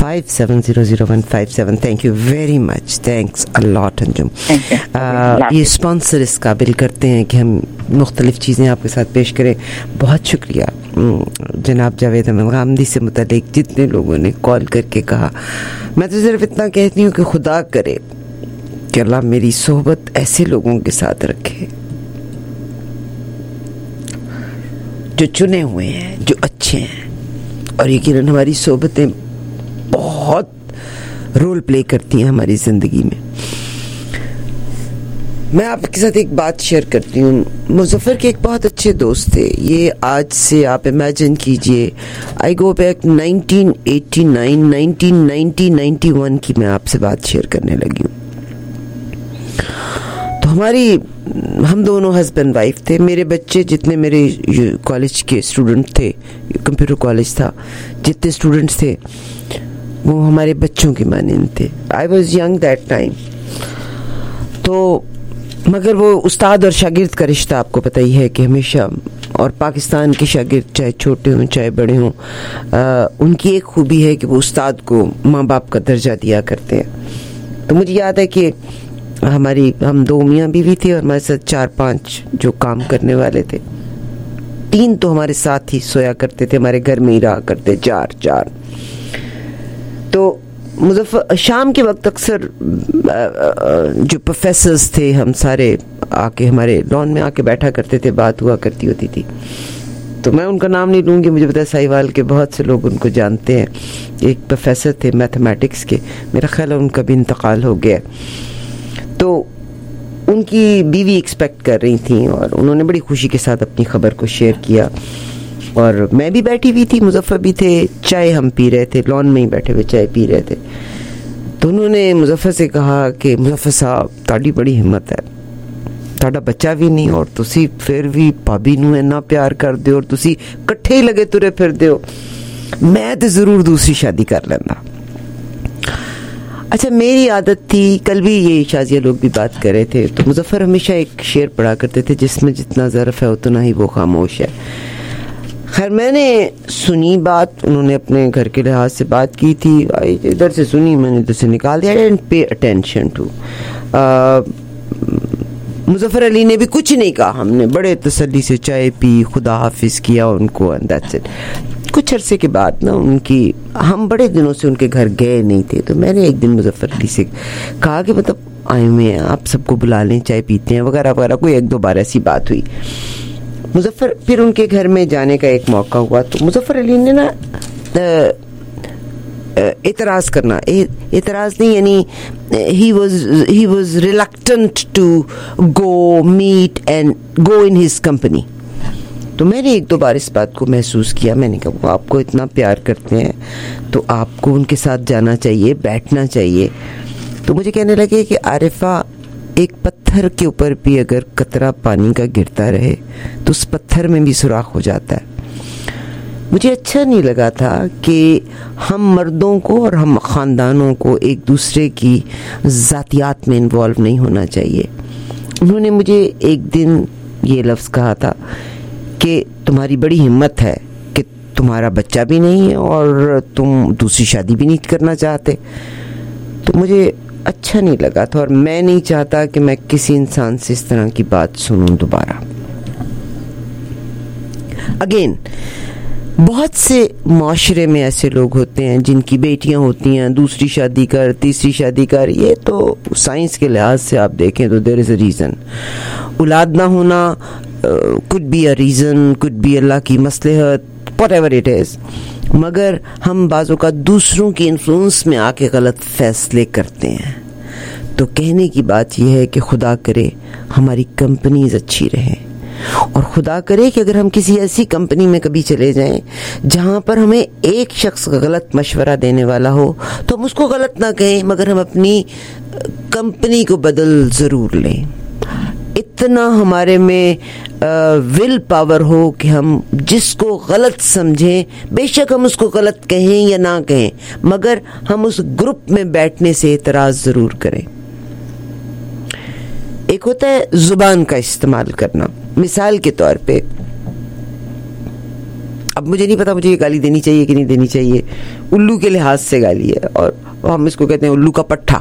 57000157। Thank you very much, thanks a lot Anjum. ये sponsor इस काबिल करते हैं कि हम मुख्तलिफ चीज़ें आपके साथ पेश करें। बहुत शुक्रिया जनाब जावेद अहमद गामदी से मुतालिक जितने लोगों ने कॉल करके कहा। मैं तो सिर्फ इतना कहती हूँ कि खुदा करे कि अल्लाह मेरी सोहबत ऐसे लोगों के साथ रखे जो चुने हुए हैं, जो अच्छे हैं, और यकीनन हमारी सोहबतें बहुत रोल प्ले करती हैं हमारी ज़िंदगी में। मैं आपके साथ एक बात शेयर करती हूँ। मुजफ्फर के एक बहुत अच्छे दोस्त थे। ये आज से आप इमेजिन कीजिए, आई गो बैक 1989, 1990, 91 की मैं आपसे बात शेयर करने लगी हूँ। तो हम दोनों हस्बैंड वाइफ थे। मेरे बच्चे जितने मेरे कॉलेज के स्टूडेंट थे, कंप्यूटर कॉलेज था, जितने स्टूडेंट्स थे वो हमारे बच्चों की मानंद थे। I was young that time. तो मगर वो उस्ताद और शागिर्द का रिश्ता आपको पता ही है कि हमेशा, और पाकिस्तान के शागिर्द चाहे छोटे हों चाहे बड़े हों, उनकी एक खूबी है कि वो उस्ताद को माँ बाप का दर्जा दिया करते हैं। तो मुझे याद है कि हम 2 मियाँ बीवी थे और हमारे साथ 4-5 जो काम करने वाले थे। 3 तो हमारे साथ ही सोया करते थे, हमारे घर में ही रहा करते, 4। तो मुजफ्फर शाम के वक्त अक्सर जो प्रोफेसर्स थे हम सारे आके हमारे लॉन में आके बैठा करते थे, बात हुआ करती होती थी। तो मैं उनका नाम नहीं लूँगी, मुझे पता है साहिवाल के बहुत से लोग उनको जानते हैं। एक प्रोफेसर थे मैथमेटिक्स के, मेरा ख्याल है उनका भी इंतकाल हो गया। तो उनकी बीवी एक्सपेक्ट कर रही थी और उन्होंने बड़ी खुशी के साथ अपनी खबर को शेयर किया। और मैं भी बैठी हुई थी, मुजफ्फर भी थे, चाय हम पी रहे थे, लॉन में ही बैठे हुए चाय पी रहे थे। तो उन्होंने मुजफ्फर से कहा कि मुजफ्फर साहब ताड़ी बड़ी हिम्मत है, ताड़ा बच्चा भी नहीं और तुसी फिर भी भाभी नूं इन्ना प्यार कर दे और तुसी कट्ठे ही लगे तुरे फिर दे, मैं तो जरूर दूसरी शादी कर लेना। अच्छा, मेरी आदत थी, कल भी ये शाजिया लोग भी बात कर रहे थे, तो मुजफ्फर हमेशा एक शेर पढ़ा करते थे जिसमें जितना ज़र्फ है उतना ही वो खामोश है। खैर मैंने सुनी बात, उन्होंने अपने घर के लिहाज से बात की थी, इधर से सुनी, मैंने इधर से निकाल दिया, I didn't pay attention to. Muzaffar Ali ने भी कुछ नहीं कहा, हमने बड़े तसल्ली से चाय पी, खुदा हाफिज किया उनको, एंड दैट्स इट। कुछ अरसे के बाद ना हम बड़े दिनों से उनके घर गए नहीं थे, तो मैंने एक दिन मुजफ्फर अली से कहा कि मतलब आए हुए हैं, आप सबको बुला लें, चाय पीते हैं वगैरह वगैरह। कोई 1-2 बार ऐसी बात हुई। मुजफ्फर फिर उनके घर में जाने का एक मौका हुआ, तो मुजफ्फर अली ने ना इतराज करना, इतराज नहीं, यानी he was reluctant to go meet and go in his company। तो मैंने 1-2 बार इस बात को महसूस किया। मैंने कहा वो आपको इतना प्यार करते हैं तो आपको उनके साथ जाना चाहिए, बैठना चाहिए। तो मुझे कहने लगे कि आरिफा, एक पत्थर के ऊपर भी अगर कतरा पानी का गिरता रहे तो उस पत्थर में भी सुराख हो जाता है। मुझे अच्छा नहीं लगा था कि हम मर्दों को और हम ख़ानदानों को एक दूसरे की ज़ातियात में इन्वॉल्व नहीं होना चाहिए। उन्होंने मुझे एक दिन ये लफ्ज़ कहा था कि तुम्हारी बड़ी हिम्मत है कि तुम्हारा बच्चा भी नहीं है और तुम दूसरी शादी भी नहीं करना चाहते। तो मुझे अच्छा नहीं लगा था और मैं नहीं चाहता कि मैं किसी इंसान से इस तरह की बात सुनूं दोबारा। अगेन, बहुत से माशरे में ऐसे लोग होते हैं जिनकी बेटियां होती हैं, दूसरी शादी कर, तीसरी शादी कर। ये तो साइंस के लिहाज से आप देखें तो देयर इज़ अ रीज़न। औलाद ना होना could be a reason, could be अल्लाह की मसलहत, व्हाटएवर इट इज़। मगर हम बाज़ों का दूसरों की इन्फ्लुएंस में आके गलत फैसले करते हैं। तो कहने की बात यह है कि खुदा करे हमारी कंपनीज अच्छी रहें, और खुदा करे कि अगर हम किसी ऐसी कंपनी में कभी चले जाएं जहां पर हमें एक शख्स गलत मशवरा देने वाला हो तो हम उसको गलत ना कहें, मगर हम अपनी कंपनी को बदल ज़रूर लें। इतना हमारे में विल पावर हो कि हम जिसको गलत समझें, बेशक हम उसको गलत कहें या ना कहें, मगर हम उस ग्रुप में बैठने से एतराज़ ज़रूर करें। एक होता है ज़ुबान का इस्तेमाल करना। मिसाल के तौर पे, अब अब मुझे नहीं पता मुझे ये गाली देनी चाहिए कि नहीं देनी चाहिए, उल्लू के लिहाज से गाली है, और हम इसको कहते हैं उल्लू का पट्ठा,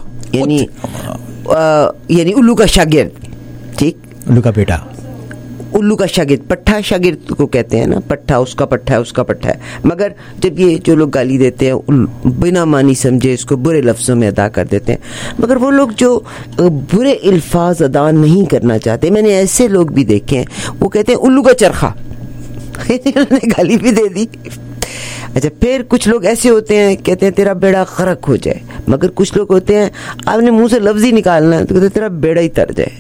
यानी उल्लू का शागिर्द, ठीक, उल्लू का बेटा, उल्लू का शागिर्द, पट्ठा शागिर्द को कहते हैं ना, पट्ठा उसका पट्ठा है, उसका पट्ठा है। मगर जब ये जो लोग गाली देते हैं बिना मानी समझे इसको बुरे लफ्ज़ों में अदा कर देते हैं, मगर वो लोग जो बुरे अल्फाज अदा नहीं करना चाहते, मैंने ऐसे लोग भी देखे हैं, वो कहते हैं उल्लू का चरखा, उन्होंने गाली भी दे दी। अच्छा, फिर कुछ लोग ऐसे होते हैं कहते हैं तेरा बेड़ा गर्क हो जाए, मगर कुछ लोग होते हैं आपने मुंह से लफ्ज़ ही निकालना है तो कहते हैं तेरा बेड़ा ही तर जाए।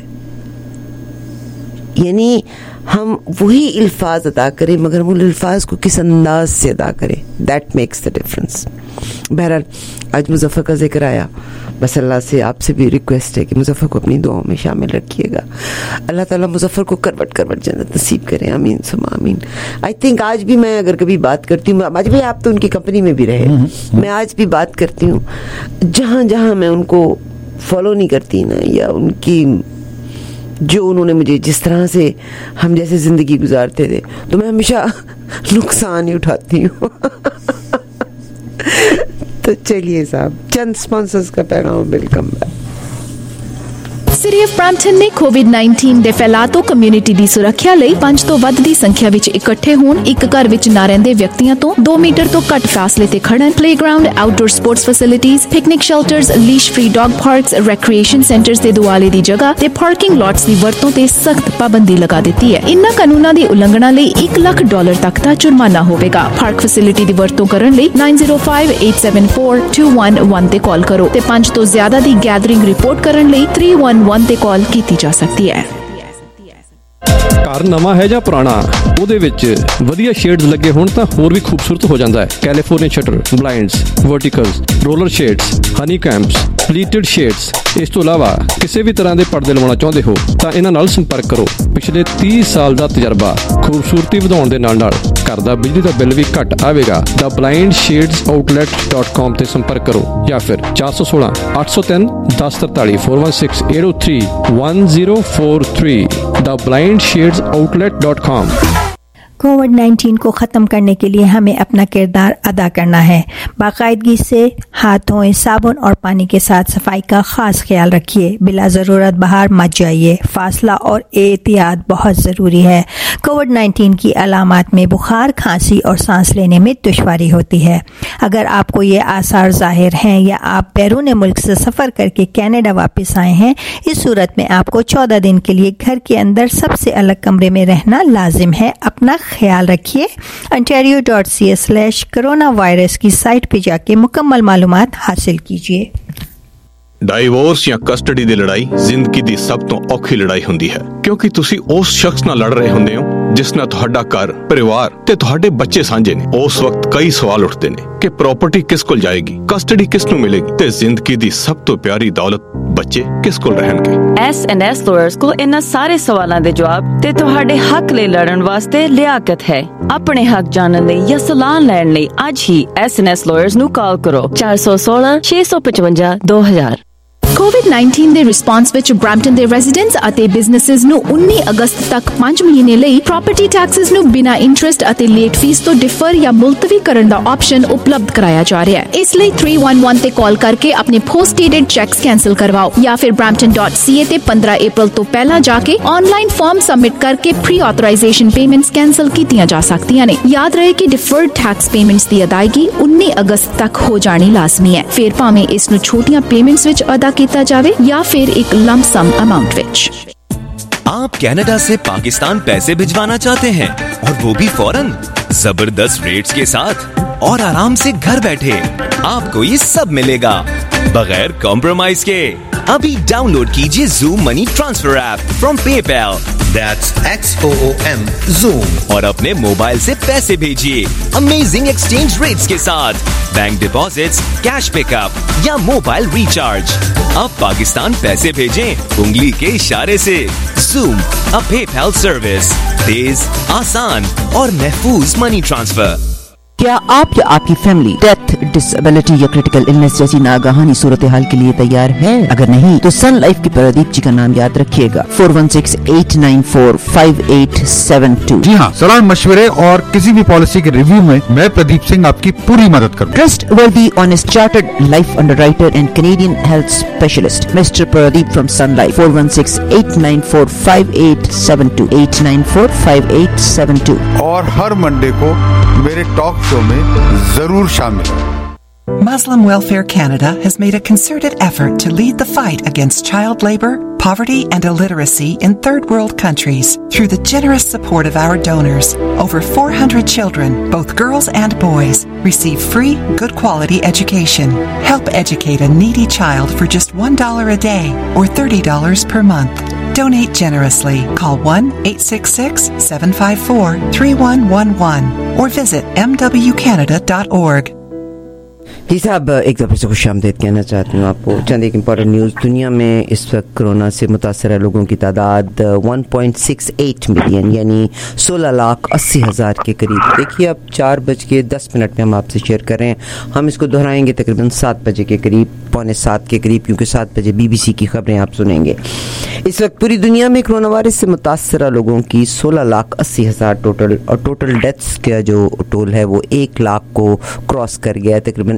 यानी हम वही अल्फाज अदा करें मगर वो अल्फाज को किस अंदाज से अदा करें, दैट मेक्स द डिफरेंस। बहरहाल आज मुज़फ़्फ़र का जिक्र आया, बस अल्लाह से आपसे भी रिक्वेस्ट है कि मुज़फ़्फ़र को अपनी दुआओं में शामिल रखिएगा। अल्लाह ताला मुज़फ़्फ़र को करवट करवट जन्नत नसीब करें, आमीन सुम्मा आमीन। आई थिंक आज भी मैं अगर कभी बात करती हूँ, आज भी आप तो उनकी कंपनी में भी रहे, मैं आज भी बात करती हूँ, जहाँ जहाँ मैं उनको फॉलो नहीं करती ना, या उनकी जो उन्होंने मुझे जिस तरह से हम जैसे ज़िंदगी गुजारते थे, तो मैं हमेशा नुकसान ही उठाती हूँ। तो चलिए साहब, चंद स्पॉन्सर्स का पैगाम welcome back. City of Brampton ਨੇ ਕੋਵਿਡ-19 ਦੇ ਫੈਲਾਅ ਤੋਂ ਕਮਿਊਨਿਟੀ ਦੀ ਸੁਰੱਖਿਆ ਲਈ 5 ਤੋਂ ਵੱਧ ਦੀ ਸੰਖਿਆ ਵਿੱਚ ਇਕੱਠੇ ਹੋਣ, ਇੱਕ ਘਰ ਵਿੱਚ ਨਾ ਰਹਿੰਦੇ ਵਿਅਕਤੀਆਂ ਤੋਂ 2 ਮੀਟਰ ਤੋਂ ਘੱਟ ਫਾਸਲੇ ਤੇ ਖੜਨ, playground, outdoor sports facilities, picnic shelters, leash free dog parks, recreation centres ਦੇ ਦੁਆਲੇ ਦੀ ਜਗ੍ਹਾ ਤੇ ਪਾਰਕਿੰਗ ਲੋਟਸ ਦੀ ਵਰਤੋਂ ਤੇ ਸਖਤ ਪਾਬੰਦੀ ਲਗਾ ਦਿੱਤੀ ਹੈ। ਇਨ੍ਹਾਂ ਕਾਨੂੰਨਾਂ ਦੀ ਉਲੰਘਣਾ ਲਈ $1 ਲੱਖ ਤੱਕ ਦਾ ਜੁਰਮਾਨਾ ਹੋਵੇਗਾ। ਪਾਰਕ ਫੈਸਿਲਿਟੀ ਦੀ ਵਰਤੋਂ ਕਰਨ ਲਈ 9058742111 ਤੇ ਕਾਲ ਕਰੋ ਤੇ 5 ਤੋਂ ਜ਼ਿਆਦਾ ਦੀ ਗੈਦਰਿੰਗ ਰਿਪੋਰਟ ਕਰਨ ਲਈ 311 ਤੇ ਕਾਲ ਕੀਤੀ ਜਾ ਸਕਦੀ ਹੈ। ਘਰ ਨਵਾਂ ਹੈ ਜਾਂ ਪੁਰਾਣਾ, ਉਹਦੇ ਵਿੱਚ ਵਧੀਆ ਸ਼ੇਡਸ ਲੱਗੇ ਹੋਣ ਤਾਂ ਹੋਰ ਵੀ ਖੂਬਸੂਰਤ ਹੋ ਜਾਂਦਾ ਹੈ। California shutter, blinds, verticals, roller shades, honey combs, pleated shades, ਇਸ ਤੋਂ ਇਲਾਵਾ ਕਿਸੇ ਵੀ ਤਰ੍ਹਾਂ ਦੇ ਪਰਦੇ ਲਵਾਉਣਾ ਚਾਹੁੰਦੇ ਹੋ ਤਾਂ ਇਹਨਾਂ ਨਾਲ ਸੰਪਰਕ ਕਰੋ। ਪਿਛਲੇ 30 ਸਾਲ ਦਾ ਤਜਰਬਾ, ਖੂਬਸੂਰਤੀ ਵਧਾਉਣ ਦੇ ਨਾਲ ਨਾਲ ਘਰ ਦਾ ਬਿਜਲੀ ਦਾ ਬਿੱਲ ਵੀ ਘੱਟ ਆਵੇਗਾ। ਦਾ blindshadesOutlet.com ਤੇ ਸੰਪਰਕ ਕਰੋ ਜਾਂ ਫਿਰ 416 803 1043 416 803 1043 ਦਾ blindshadesOutlet.com। कोविड-19 को ख़त्म करने के लिए हमें अपना किरदार अदा करना है। बाकायदगी से हाथ धोएं, साबुन और पानी के साथ सफाई का ख़ास ख्याल रखिए। बिला ज़रूरत बाहर मत जाइए। फासला और एहतियात बहुत ज़रूरी है। कोविड-19 की अलामात में बुखार, खांसी और सांस लेने में दुश्वारी होती है। अगर आपको ये आसार ज़ाहिर हैं या आप बैरून मुल्क से सफ़र करके कनाडा वापस आए हैं, इस सूरत में आपको 14 दिन के लिए घर के अंदर सबसे अलग कमरे में रहना लाजिम है। अपना ख्याल रखिए। ontario.ca/coronavirus की साइट पे जाके मुकम्मल मालूमात हासिल कीजिए। ਡਾਈਵੋਰਸ ਜਾਂ ਕਸਟਡੀ ਦੀ ਲੜਾਈ ਜ਼ਿੰਦਗੀ ਦੀ ਸਭ ਤੋਂ ਔਖੀ ਲੜਾਈ ਹੁੰਦੀ ਹੈ, ਕਿਉਂਕਿ ਤੁਸੀਂ ਉਸ ਸ਼ਖਸ ਨਾਲ ਲੜ ਰਹੇ ਹੁੰਦੇ ਹੋ ਜਿਸ ਨਾਲ ਤੁਹਾਡਾ ਘਰ, ਪਰਿਵਾਰ ਤੇ ਤੁਹਾਡੇ ਬੱਚੇ ਸਾਂਝੇ ਨੇ। ਉਸ ਵਕਤ ਕਈ ਸਵਾਲ ਉੱਠਦੇ ਨੇ ਕਿ ਪ੍ਰਾਪਰਟੀ ਕਿਸ ਕੋਲ ਜਾਏਗੀ, ਕਸਟਡੀ ਕਿਸ ਨੂੰ ਮਿਲੇਗੀ ਤੇ ਜ਼ਿੰਦਗੀ ਦੀ ਸਭ ਤੋਂ ਪਿਆਰੀ ਦੌਲਤ ਬੱਚੇ ਕਿਸ ਕੋਲ ਰਹਿਣਗੇ। S&S ਲਾਇਰਸ ਕੋਲ ਇਹਨਾਂ ਸਾਰੇ ਸਵਾਲਾਂ ਦੇ ਜਵਾਬ ਤੇ ਤੁਹਾਡੇ ਹੱਕ ਲਈ ਲੜਨ ਵਾਸਤੇ ਲਿਆਕਤ ਹੈ। ਆਪਣੇ ਹੱਕ ਜਾਣਨ ਲਈ ਜਾਂ ਸਲਾਹ ਲੈਣ ਲਈ ਅੱਜ ਹੀ S&S ਲਾਇਰਸ ਨੂੰ ਕਾਲ ਕਰੋ 416 655 2000। ਕੋਵਿਡ-19 ਦੇ ਰਿਸਪਾਂਸ ਵਿੱਚ ਬ੍ਰੈਂਪਟਨ ਦੇ ਰੈਜ਼ੀਡੈਂਟਸ ਅਤੇ ਬਿਜ਼ਨੈਸਸ ਨੂੰ 19 ਅਗਸਤ ਤੱਕ 5 ਮਹੀਨੇ ਲਈ ਪ੍ਰਾਪਰਟੀ ਟੈਕਸਸ ਨੂੰ ਬਿਨਾਂ ਇੰਟਰਸਟ ਅਤੇ ਲੇਟ ਫੀਸ ਤੋਂ ਡਿਫਰ ਜਾਂ ਮੁਲਤਵੀ ਕਰਨ ਦਾ ਆਪਸ਼ਨ ਉਪਲਬਧ ਕਰਾਇਆ ਜਾ ਰਿਹਾ ਹੈ। ਇਸ ਲਈ 311 ਤੇ ਕਾਲ ਕਰਕੇ ਆਪਣੇ ਪੋਸਟ ਡੇਟਡ ਚੈਕਸ ਕੈਂਸਲ ਕਰਵਾਓ ਜਾਂ ਫਿਰ brampton.ca ਤੇ 15 ਅਪ੍ਰੈਲ ਤੋਂ ਪਹਿਲਾਂ ਜਾ ਕੇ ਆਨਲਾਈਨ ਫਾਰਮ ਸਬਮਿਟ ਕਰਕੇ ਪ੍ਰੀ ਆਥੋਰਾਈਜ਼ੇਸ਼ਨ ਪੇਮੈਂਟਸ ਕੈਂਸਲ ਕੀਤੀਆਂ ਜਾ ਸਕਦੀਆਂ ਨੇ। ਯਾਦ ਰਹੇ ਕਿ ਡਿਫਰਡ ਟੈਕਸ ਪੇਮੈਂਟਸ ਦੀ ਅਦਾਇਗੀ 19 ਅਗਸਤ ਤੱਕ ਹੋ ਜਾਣੀ ਲਾਜ਼ਮੀ ਹੈ। ਫਿਰ ਭਾਵੇਂ ਇਸ ਨੂੰ ਛੋਟੀਆਂ ਪੇਮੈਂਟਸ ਵਿੱਚ ਅਦਾ किया जावे या फिर एक लमसम अमाउंट विच। आप कनाडा से पाकिस्तान पैसे भिजवाना चाहते हैं और वो भी फौरन, जबरदस्त रेट्स के साथ और आराम से घर बैठे। आपको ये सब मिलेगा बगैर कॉम्प्रोमाइज के। अभी डाउनलोड कीजिए Zoom money transfer app from PayPal। That's XOOM Zoom। और अपने मोबाइल से पैसे भेजिए अमेजिंग एक्सचेंज रेट्स के साथ, बैंक डिपॉजिट्स, कैश पिकअप या मोबाइल रिचार्ज। अब पाकिस्तान पैसे भेजें उंगली के इशारे से। Zoom, a PayPal सर्विस, तेज, आसान और महफूज मनी ट्रांसफर। क्या आप या आपकी फैमिली डेथ, डिसेबिलिटी या क्रिटिकल इलनेस जैसी नागहानी सूरत हाल के लिए तैयार है? अगर नहीं तो सन लाइफ के प्रदीप जी का नाम याद रखिएगा, 4168945872। जी हाँ, सलाह मशवरे और किसी भी पॉलिसी के रिव्यू में मैं प्रदीप सिंह आपकी पूरी मदद करूँगा। Trustworthy honest chartered life underwriter and Canadian health specialist mister Pradeep from Sun Life, 4168945872, 8945872। और हर मंडे को मेरे टॉक शो में जरूर शामिल हो। Muslim Welfare Canada has made a concerted effort to lead the fight against child labor, poverty and illiteracy in third world countries. Through the generous support of our donors, over 400 children, both girls and boys, receive free, good quality education. Help educate a needy child for just $1 a day or $30 per month. Donate generously. Call 1-866-754-3111 or visit mwcanada.org. जी साहब, एक दफ़े से खुशामदीद कहना चाहती हूँ आपको। चंद एक important news. दुनिया में इस वक्त कोरोना से मुतासरा लोगों की तादाद 1.68 मिलियन यानी 16,80,000 के करीब। देखिए, अब 4:10 में हम आपसे शेयर कर रहे हैं। हम इसको दोहराएंगे तकरीबन 7 बजे के करीब, 6:45 के करीब, क्योंकि 7 बजे BBC की खबरें आप सुनेंगे। इस वक्त पूरी दुनिया में कोरोना वायरस से मुतासरा लोगों की 16,80,000 टोटल, और टोटल डेथ्स का जो टोल है वो 1 लाख को क्रॉस कर गया है। तकरीबन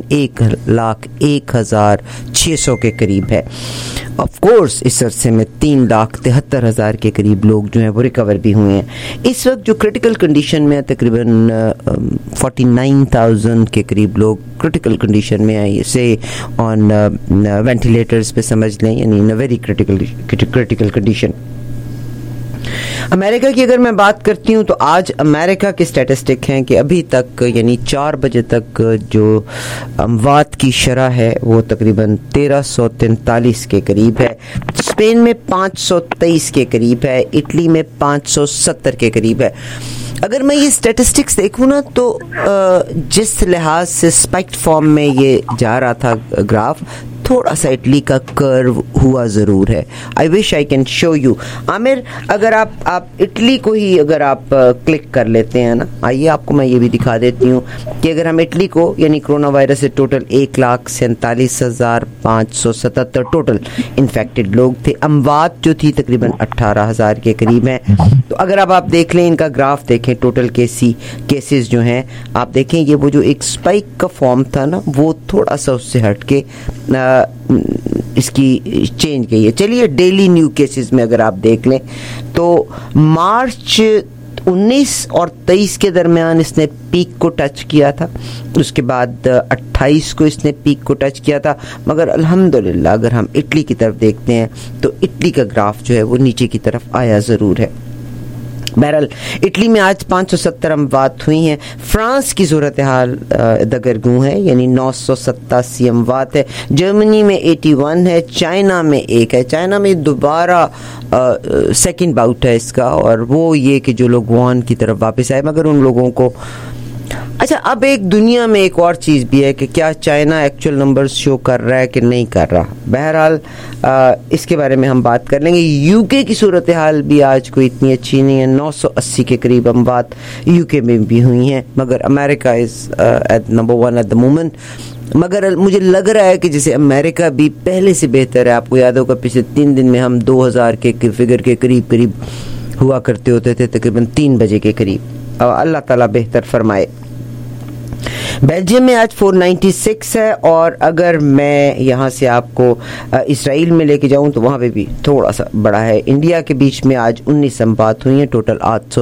1,01,600 के करीब है। ऑफ कोर्स इस अरसे में 3,73,000 के करीब लोग जो हैं वो रिकवर भी हुए हैं। इस वक्त जो क्रिटिकल कंडीशन में है तकरीबन 49,000 के करीब लोग क्रिटिकल कंडीशन में है। इसे ऑन वेंटिलेटर्स पे समझ लें, यानी in a very critical condition. America की अगर मैं बात करती हूँ तो आज अमेरिका के स्टैटिस्टिक हैं कि अभी तक यानी 4 बजे तक जो अमवात की शरह है वो तकरीबन 1343 के करीब है। स्पेन में 523 के करीब है, इटली में 570 के करीब है। अगर मैं ये स्टैटिस्टिक्स देखूँ ना तो जिस लिहाज से स्पाइक्ड फॉर्म में ये जा रहा था ग्राफ, थोड़ा सा इटली का कर्व हुआ ज़रूर है। I wish I can show you. Aamir, अगर आप इटली को ही अगर आप क्लिक कर लेते हैं ना, आइए आपको मैं ये भी दिखा देती हूँ कि अगर हम इटली को यानी कोरोना वायरस से टोटल 1,47,577 टोटल इन्फेक्टेड लोग थे। अमवात जो थी तकरीबन 18,000 के करीब है। तो अगर अब आप देख लें, इनका ग्राफ देखें, टोटल केसेस जो हैं आप देखें, ये वो जो एक स्पाइक का फॉर्म था ना वो थोड़ा सा उससे हट के इसकी चेंज गई है। चलिए डेली न्यू केसेस में अगर आप देख लें तो मार्च 19 और 23 के दरमियान इसने पीक को टच किया था, उसके बाद 28 को इसने पीक को टच किया था। मगर अल्हम्दुलिल्लाह अगर हम इटली की तरफ देखते हैं तो इटली का ग्राफ जो है वो नीचे की तरफ आया ज़रूर है। बहरहाल इटली में आज 570 अमवात हुई हैं। फ्रांस की सूरत हाल दगरगू है, यानी 987 अमवात है। जर्मनी में 81 है, चाइना में 1 है। चाइना में दोबारा सेकंड बाउट है इसका, और वो ये कि जो लोग वुहान की तरफ वापस आए, मगर उन लोगों को अच्छा, अब एक दुनिया में एक और चीज़ भी है कि क्या चाइना एक्चुअल नंबर्स शो कर रहा है कि नहीं कर रहा। बहरहाल इसके बारे में हम बात कर लेंगे। यूके की सूरत हाल भी आज कोई इतनी अच्छी नहीं है। 980 के करीब अमवात यूके में भी हुई हैं, मगर America is at number 1 at the moment. मगर मुझे लग रहा है कि जैसे अमेरिका भी पहले से बेहतर है। आपको याद होगा पिछले 3 दिन में हम 2000 के फिगर के करीब हुआ करते होते थे, तकरीबन 3 बजे के करीब। अल्लाह ताला बेहतर फरमाए। बेल्जियम में आज 496 है, और अगर मैं यहाँ से आपको इसराइल में लेके जाऊँ तो वहाँ पे भी थोड़ा सा बड़ा है। इंडिया के बीच में आज 19 अमवात हुई हैं, टोटल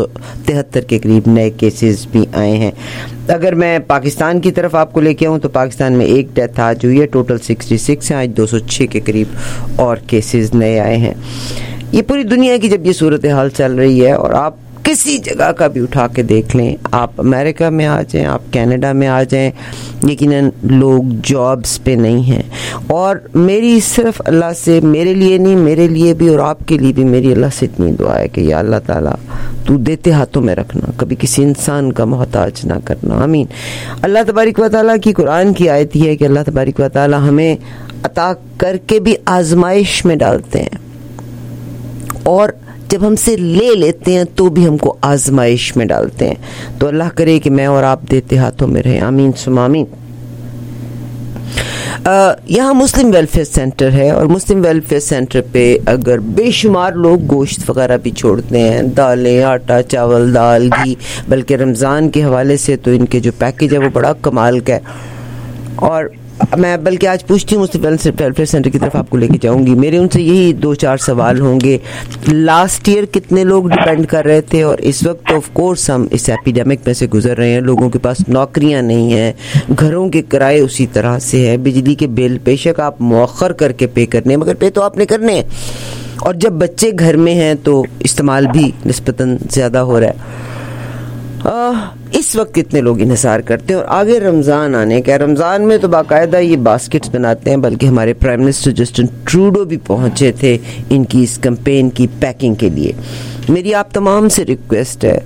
873 के करीब नए केसेस भी आए हैं। अगर मैं पाकिस्तान की तरफ आपको लेके आऊँ तो पाकिस्तान में 1 डेथ आज हुई है, टोटल 66 है। आज 206 के करीब और केसेस नए आए हैं। ये पूरी दुनिया की जब ये सूरत हाल चल रही है, और आप किसी जगह का भी उठा के देख लें, आप अमेरिका में आ जाएं, आप कनाडा में आ जाएं, यकीनन लोग जॉब्स पे नहीं हैं। और मेरी सिर्फ अल्लाह से, मेरे लिए नहीं, मेरे लिए भी और आपके लिए भी मेरी अल्लाह से इतनी दुआ है कि या अल्लाह ताला तू देते हाथों में रखना, कभी किसी इंसान का मोहताज ना करना, आमीन। अल्लाह तबारिक व तआला की कुरान की आयत है कि अल्लाह तबारिक व तआला हमें अता करके भी आजमाइश में डालते हैं, और जब हमसे ले लेते हैं तो भी हमको आजमाइश में डालते हैं। तो अल्लाह करे कि मैं और आप देते हाथों में रहे, आमीन सुम आमीन। यहाँ मुस्लिम वेलफेयर सेंटर है और मुस्लिम वेलफेयर सेंटर पे अगर बेशुमार लोग गोश्त वगैरह भी छोड़ते हैं, दालें, आटा, चावल, दाल, घी, बल्कि रमज़ान के हवाले से तो इनके जो पैकेज है वो बड़ा कमाल का है। और मैं बल्कि आज पूछती हूँ मुस्लिम वेलफेयर सेंटर की तरफ आपको लेके जाऊंगी, मेरे उनसे यही 2-4 सवाल होंगे। लास्ट ईयर कितने लोग डिपेंड कर रहे थे और इस वक्त ऑफ कोर्स हम इस एपिडेमिक में से गुजर रहे हैं, लोगों के पास नौकरियां नहीं हैं, घरों के किराए उसी तरह से है, बिजली के बिल बेशक आप मौखर करके पे करने, मगर पे तो आपने करने हैं। और जब बच्चे घर में हैं तो इस्तेमाल भी निस्बतन ज़्यादा हो रहा है। इस वक्त कितने लोग इन्हिसार करते हैं और आगे रमज़ान आने का, रमज़ान में तो बाकायदा ये बास्केट्स बनाते हैं, बल्कि हमारे प्राइम मिनिस्टर जस्टिन ट्रूडो भी पहुंचे थे इनकी इस कैंपेन की पैकिंग के लिए। मेरी आप तमाम से रिक्वेस्ट है,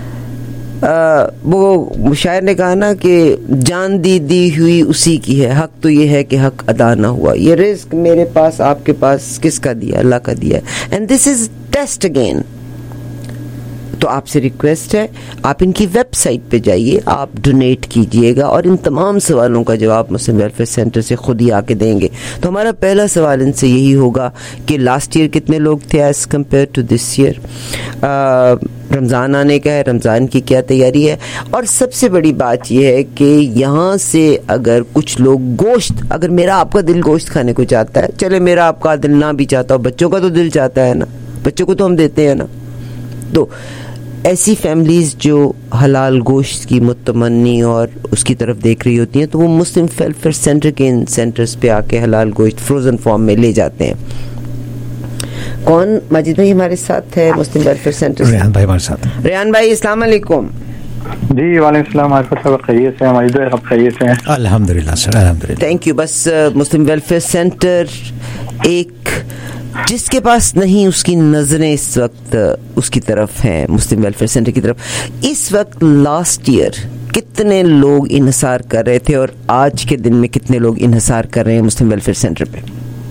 वो शायर ने कहा ना कि जान दी हुई उसी की है, हक तो ये है कि हक अदा ना हुआ। ये रिस्क मेरे पास आपके पास किसका दिया? अल्लाह का दिया है। And this is test again. तो आपसे रिक्वेस्ट है, आप इनकी वेबसाइट पे जाइए, आप डोनेट कीजिएगा और इन तमाम सवालों का जवाब मुस्लिम वेलफेयर सेंटर से खुद ही आके देंगे। तो हमारा पहला सवाल इनसे यही होगा कि लास्ट ईयर कितने लोग थे as compare to this year. रमज़ान आने का है, रमज़ान की क्या तैयारी है? और सबसे बड़ी बात यह है कि यहाँ से अगर कुछ लोग गोश्त, अगर मेरा आपका दिल गोश्त खाने को चाहता है, चले मेरा आपका दिल ना भी चाहता हो, बच्चों का तो दिल चाहता है ना, बच्चों को तो हम देते हैं ना। तो ऐसी फैमिलीज़ जो हलाल गोश्त की मुतमन्नी और उसकी तरफ देख रही होती हैं, तो वो मुस्लिम वेलफेयर सेंटर के इन सेंटर्स पे आके हलाल गोश्त फ्रोज़न फॉर्म में ले जाते हैं। कौन? माजिद भाई हमारे साथ है मुस्लिम वेलफेयर सेंटर। रेहान भाई हमारे साथ। रेहान भाई अस्सलाम वालेकुम। जी वालेकुम सलाम। आप खैरियत से हैं? माजिद भाई आप खैरियत से हैं? अल्हम्दुलिल्लाह सर, अल्हम्दुलिल्लाह। Thank you. बस मुस्लिम वेलफेयर सेंटर एक जिसके पास नहीं उसकी नजरें इस वक्त उसकी तरफ हैं, मुस्लिम वेलफेयर सेंटर की तरफ। इस वक्त लास्ट ईयर कितने लोग इन्हिसार कर रहे थे और आज के दिन में कितने लोग इन्हिसार कर रहे हैं मुस्लिम वेलफेयर सेंटर पे?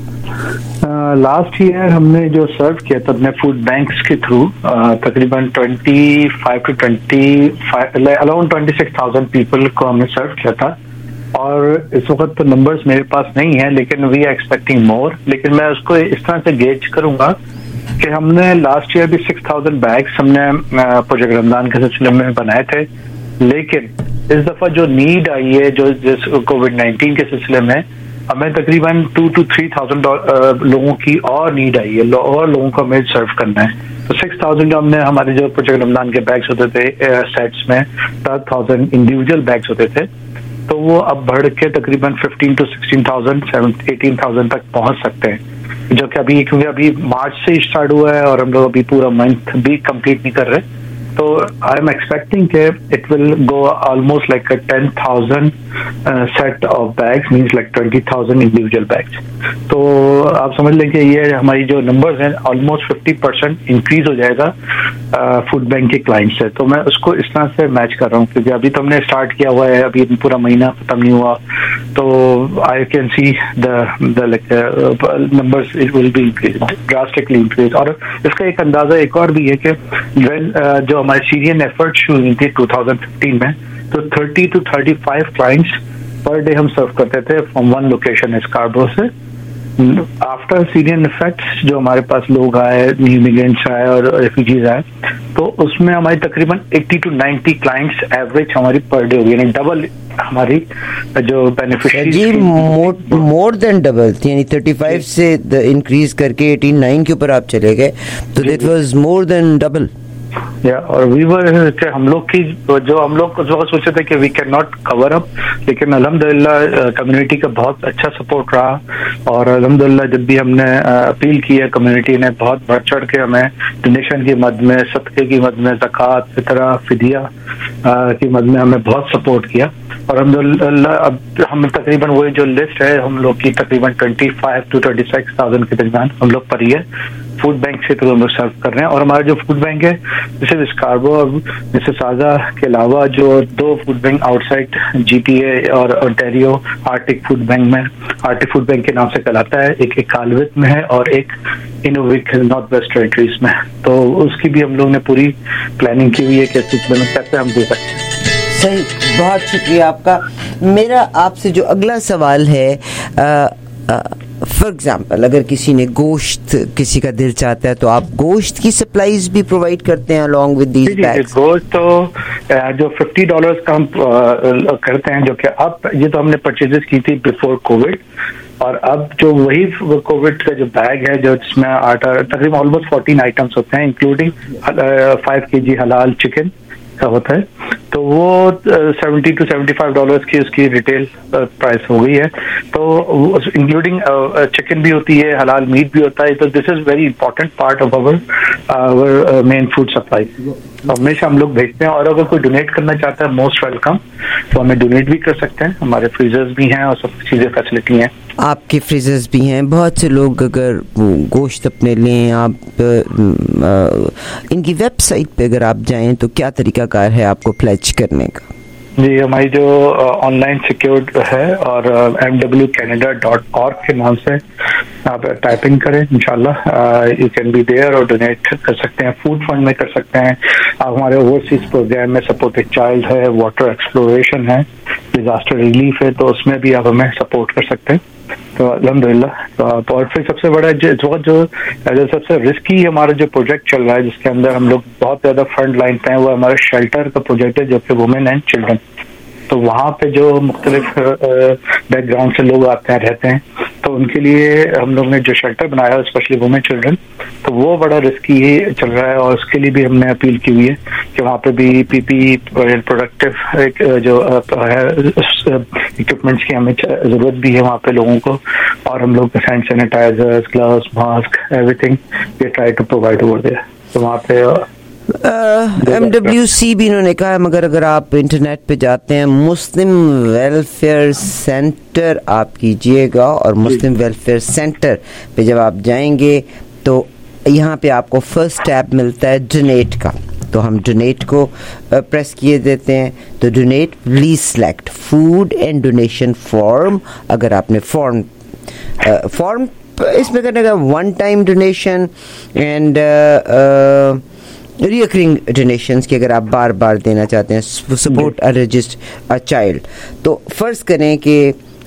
लास्ट ईयर हमने जो सर्व किया था अपने फूड बैंक्स के थ्रू तकरीबन 25 to 25 अराउंड 26,000 पीपल को हमने सर्व किया था। और इस वक्त तो नंबर्स मेरे पास नहीं है, लेकिन वी आर एक्सपेक्टिंग मोर। लेकिन मैं उसको इस तरह से गेज करूंगा कि हमने लास्ट ईयर भी 6,000 बैग्स हमने प्रोजेक्ट रमजान के सिलसिले में बनाए थे, लेकिन इस दफा जो नीड आई है जो जिस कोविड-19 के सिलसिले में हमें तकरीबन 2,000 to 3,000 लोगों की और नीड आई है, और लोगों को हमें सर्व करना है। तो 6,000 जो हमने हमारे जो प्रोजेक्ट रमजान के बैग्स होते थे सेट्स में 12,000 इंडिविजुअल बैग्स होते थे, तो वो अब बढ़ के तकरीबन 15,000 to 16,000 18,000 तक पहुंच सकते हैं, जो कि अभी क्योंकि अभी मार्च से ही स्टार्ट हुआ है और हम लोग अभी पूरा मंथ भी कंप्लीट नहीं कर रहे। तो आई एम एक्सपेक्टिंग कि it will go almost like 10,000 set of bags, means like 20,000 individual bags. तो आप समझ लें कि ये हमारी जो नंबर्स हैं ऑलमोस्ट 50% इंक्रीज हो जाएगा फूड बैंक के क्लाइंट से। तो मैं उसको इस तरह से मैच कर रहा हूँ क्योंकि अभी तो हमने स्टार्ट किया हुआ है, अभी पूरा महीना खत्म नहीं हुआ, तो I can see the numbers it will be drastically increase. और इसका एक अंदाजा एक और भी है कि जो हमारी सीरियन एफर्ट शुरू हुई थी 2015 में, तो 30 to 35 क्लाइंट्स पर डे हम सर्व करते थे फ्रॉम वन लोकेशन स्कार्बरो से। आफ्टर सीरियन इफेक्ट्स जो हमारे पास लोग आए, न्यू इमिग्रेंट्स आए और रेफ्यूजीज आए, तो उसमें हमारी तकरीबन 80 to 90 क्लाइंट्स एवरेज हमारी पर डे होगी, यानी डबल हमारी जो बेनिफिशियरी जी मोर देन डबल, यानी 35 से इंक्रीज करके 89 के ऊपर आप चले गए, तो that was more than double. और हम लोग उस वक्त सोचे थे कि we can not cover up, लेकिन अल्हम्दुलिल्लाह कम्युनिटी का बहुत अच्छा सपोर्ट रहा और अल्हम्दुलिल्लाह जब भी हमने अपील की है कम्युनिटी ने बहुत बढ़ चढ़ के हमें डोनेशन की मद में, सदक़े की मद में, ज़कात, फितरा, फिदिया की मद में हमें बहुत सपोर्ट किया। और अल्हम्दुलिल्लाह अब हम तकरीबन वही जो लिस्ट है हम लोग की तकरीबन 25 to 26,000 के दरमियान हम लोग पर ही है। फूड बैंक से तो हम लोग सर्व कर रहे हैं। और हमारा जो फूड बैंक है जैसे स्कार्बो और मिसिसागा के अलावा जो 2 फूड बैंक आउटसाइड GTA और ओंटारियो आर्टिक फूड बैंक के नाम से कहलाता है, एक कालवित में है और एक इनोविक नॉर्थ वेस्ट टेरिटरीज में। तो उसकी भी हम लोग ने पूरी प्लानिंग की हुई है कैसे हम दे सकते हैं। सही, बहुत शुक्रिया आपका। मेरा आपसे जो अगला सवाल है, फॉर एग्जाम्पल अगर किसी ने गोश्त, किसी का दिल चाहता है तो आप गोश्त की सप्लाईज भी प्रोवाइड करते हैं अलॉन्ग विद दीज बैग्स? गोश्त तो जो $50 का हम करते हैं, जो कि अब ये तो हमने परचेजेस की थी बिफोर कोविड, और अब जो वही कोविड का जो बैग है जो जिसमें तकरीबन ऑलमोस्ट 14 आइटम्स होते हैं इंक्लूडिंग 5 kg हलाल चिकन का होता है, तो वो $70 to $75 की उसकी रिटेल प्राइस हो गई है। तो इंक्लूडिंग चिकन भी होती है, हलाल मीट भी होता है। तो this is very important part of our main food supply. हमेशा हम लोग भेजते हैं, और अगर कोई डोनेट करना चाहता है मोस्ट वेलकम, तो हमें डोनेट भी कर सकते हैं। हमारे फ्रीजर्स भी हैं और सब चीजें फैसिलिटी हैं। आपके फ्रीजर्स भी हैं। बहुत से लोग अगर गोश्त अपने लें, आप इनकी वेबसाइट पे अगर आप जाएं तो क्या तरीकाकार है आपको प्लेज करने का? जी, हमारी जो ऑनलाइन सिक्योर्ड है और mwcanada.org के नाम से आप टाइपिंग करें, इंशाल्लाह यू कैन बी देयर और डोनेट कर सकते हैं। फूड फंड में कर सकते हैं आप। हमारे ओवरसीज प्रोग्राम में सपोर्टेड चाइल्ड है, वाटर एक्सप्लोरेशन है, डिजास्टर रिलीफ है, तो उसमें भी आप हमें सपोर्ट कर सकते हैं। तो अल्हम्दुलिल्लाह। तो आप, और फिर सबसे बड़ा जो सबसे रिस्की हमारा जो प्रोजेक्ट चल रहा है जिसके अंदर हम लोग बहुत ज्यादा फ्रंट लाइन पे हैं, वो हमारा शेल्टर का प्रोजेक्ट है जो कि वुमेन एंड चिल्ड्रन। तो वहाँ पे जो मुख्तलिफ बैकग्राउंड से लोग आते हैं, रहते हैं, तो उनके लिए हम लोग ने जो शेल्टर बनाया है स्पेशली वुमेन चिल्ड्रन, तो वो बड़ा रिस्की चल रहा है। और उसके लिए भी हमने अपील की हुई है कि वहाँ पे भी PPE प्रोडक्टिव जो है इक्विपमेंट्स की हमें जरूरत भी है वहाँ पे लोगों को। और हम लोग hand sanitisers, gloves, masks, everything we try to provide over there. तो वहाँ पे MWC भी इन्होंने कहा है, मगर अगर आप इंटरनेट पे जाते हैं मुस्लिम वेलफेयर सेंटर आप कीजिएगा, और मुस्लिम वेलफेयर सेंटर पे जब आप जाएंगे तो यहाँ पे आपको फर्स्ट टैब मिलता है डोनेट का। तो हम डोनेट को प्रेस किए देते हैं, तो donate please select food and donation form. अगर आपने फॉर्म इसमें करने का 1 time donation and recurring donations की अगर आप बार बार देना चाहते हैं, सपोर्ट अ रजिस्टर्ड चाइल्ड, तो फर्ज करें कि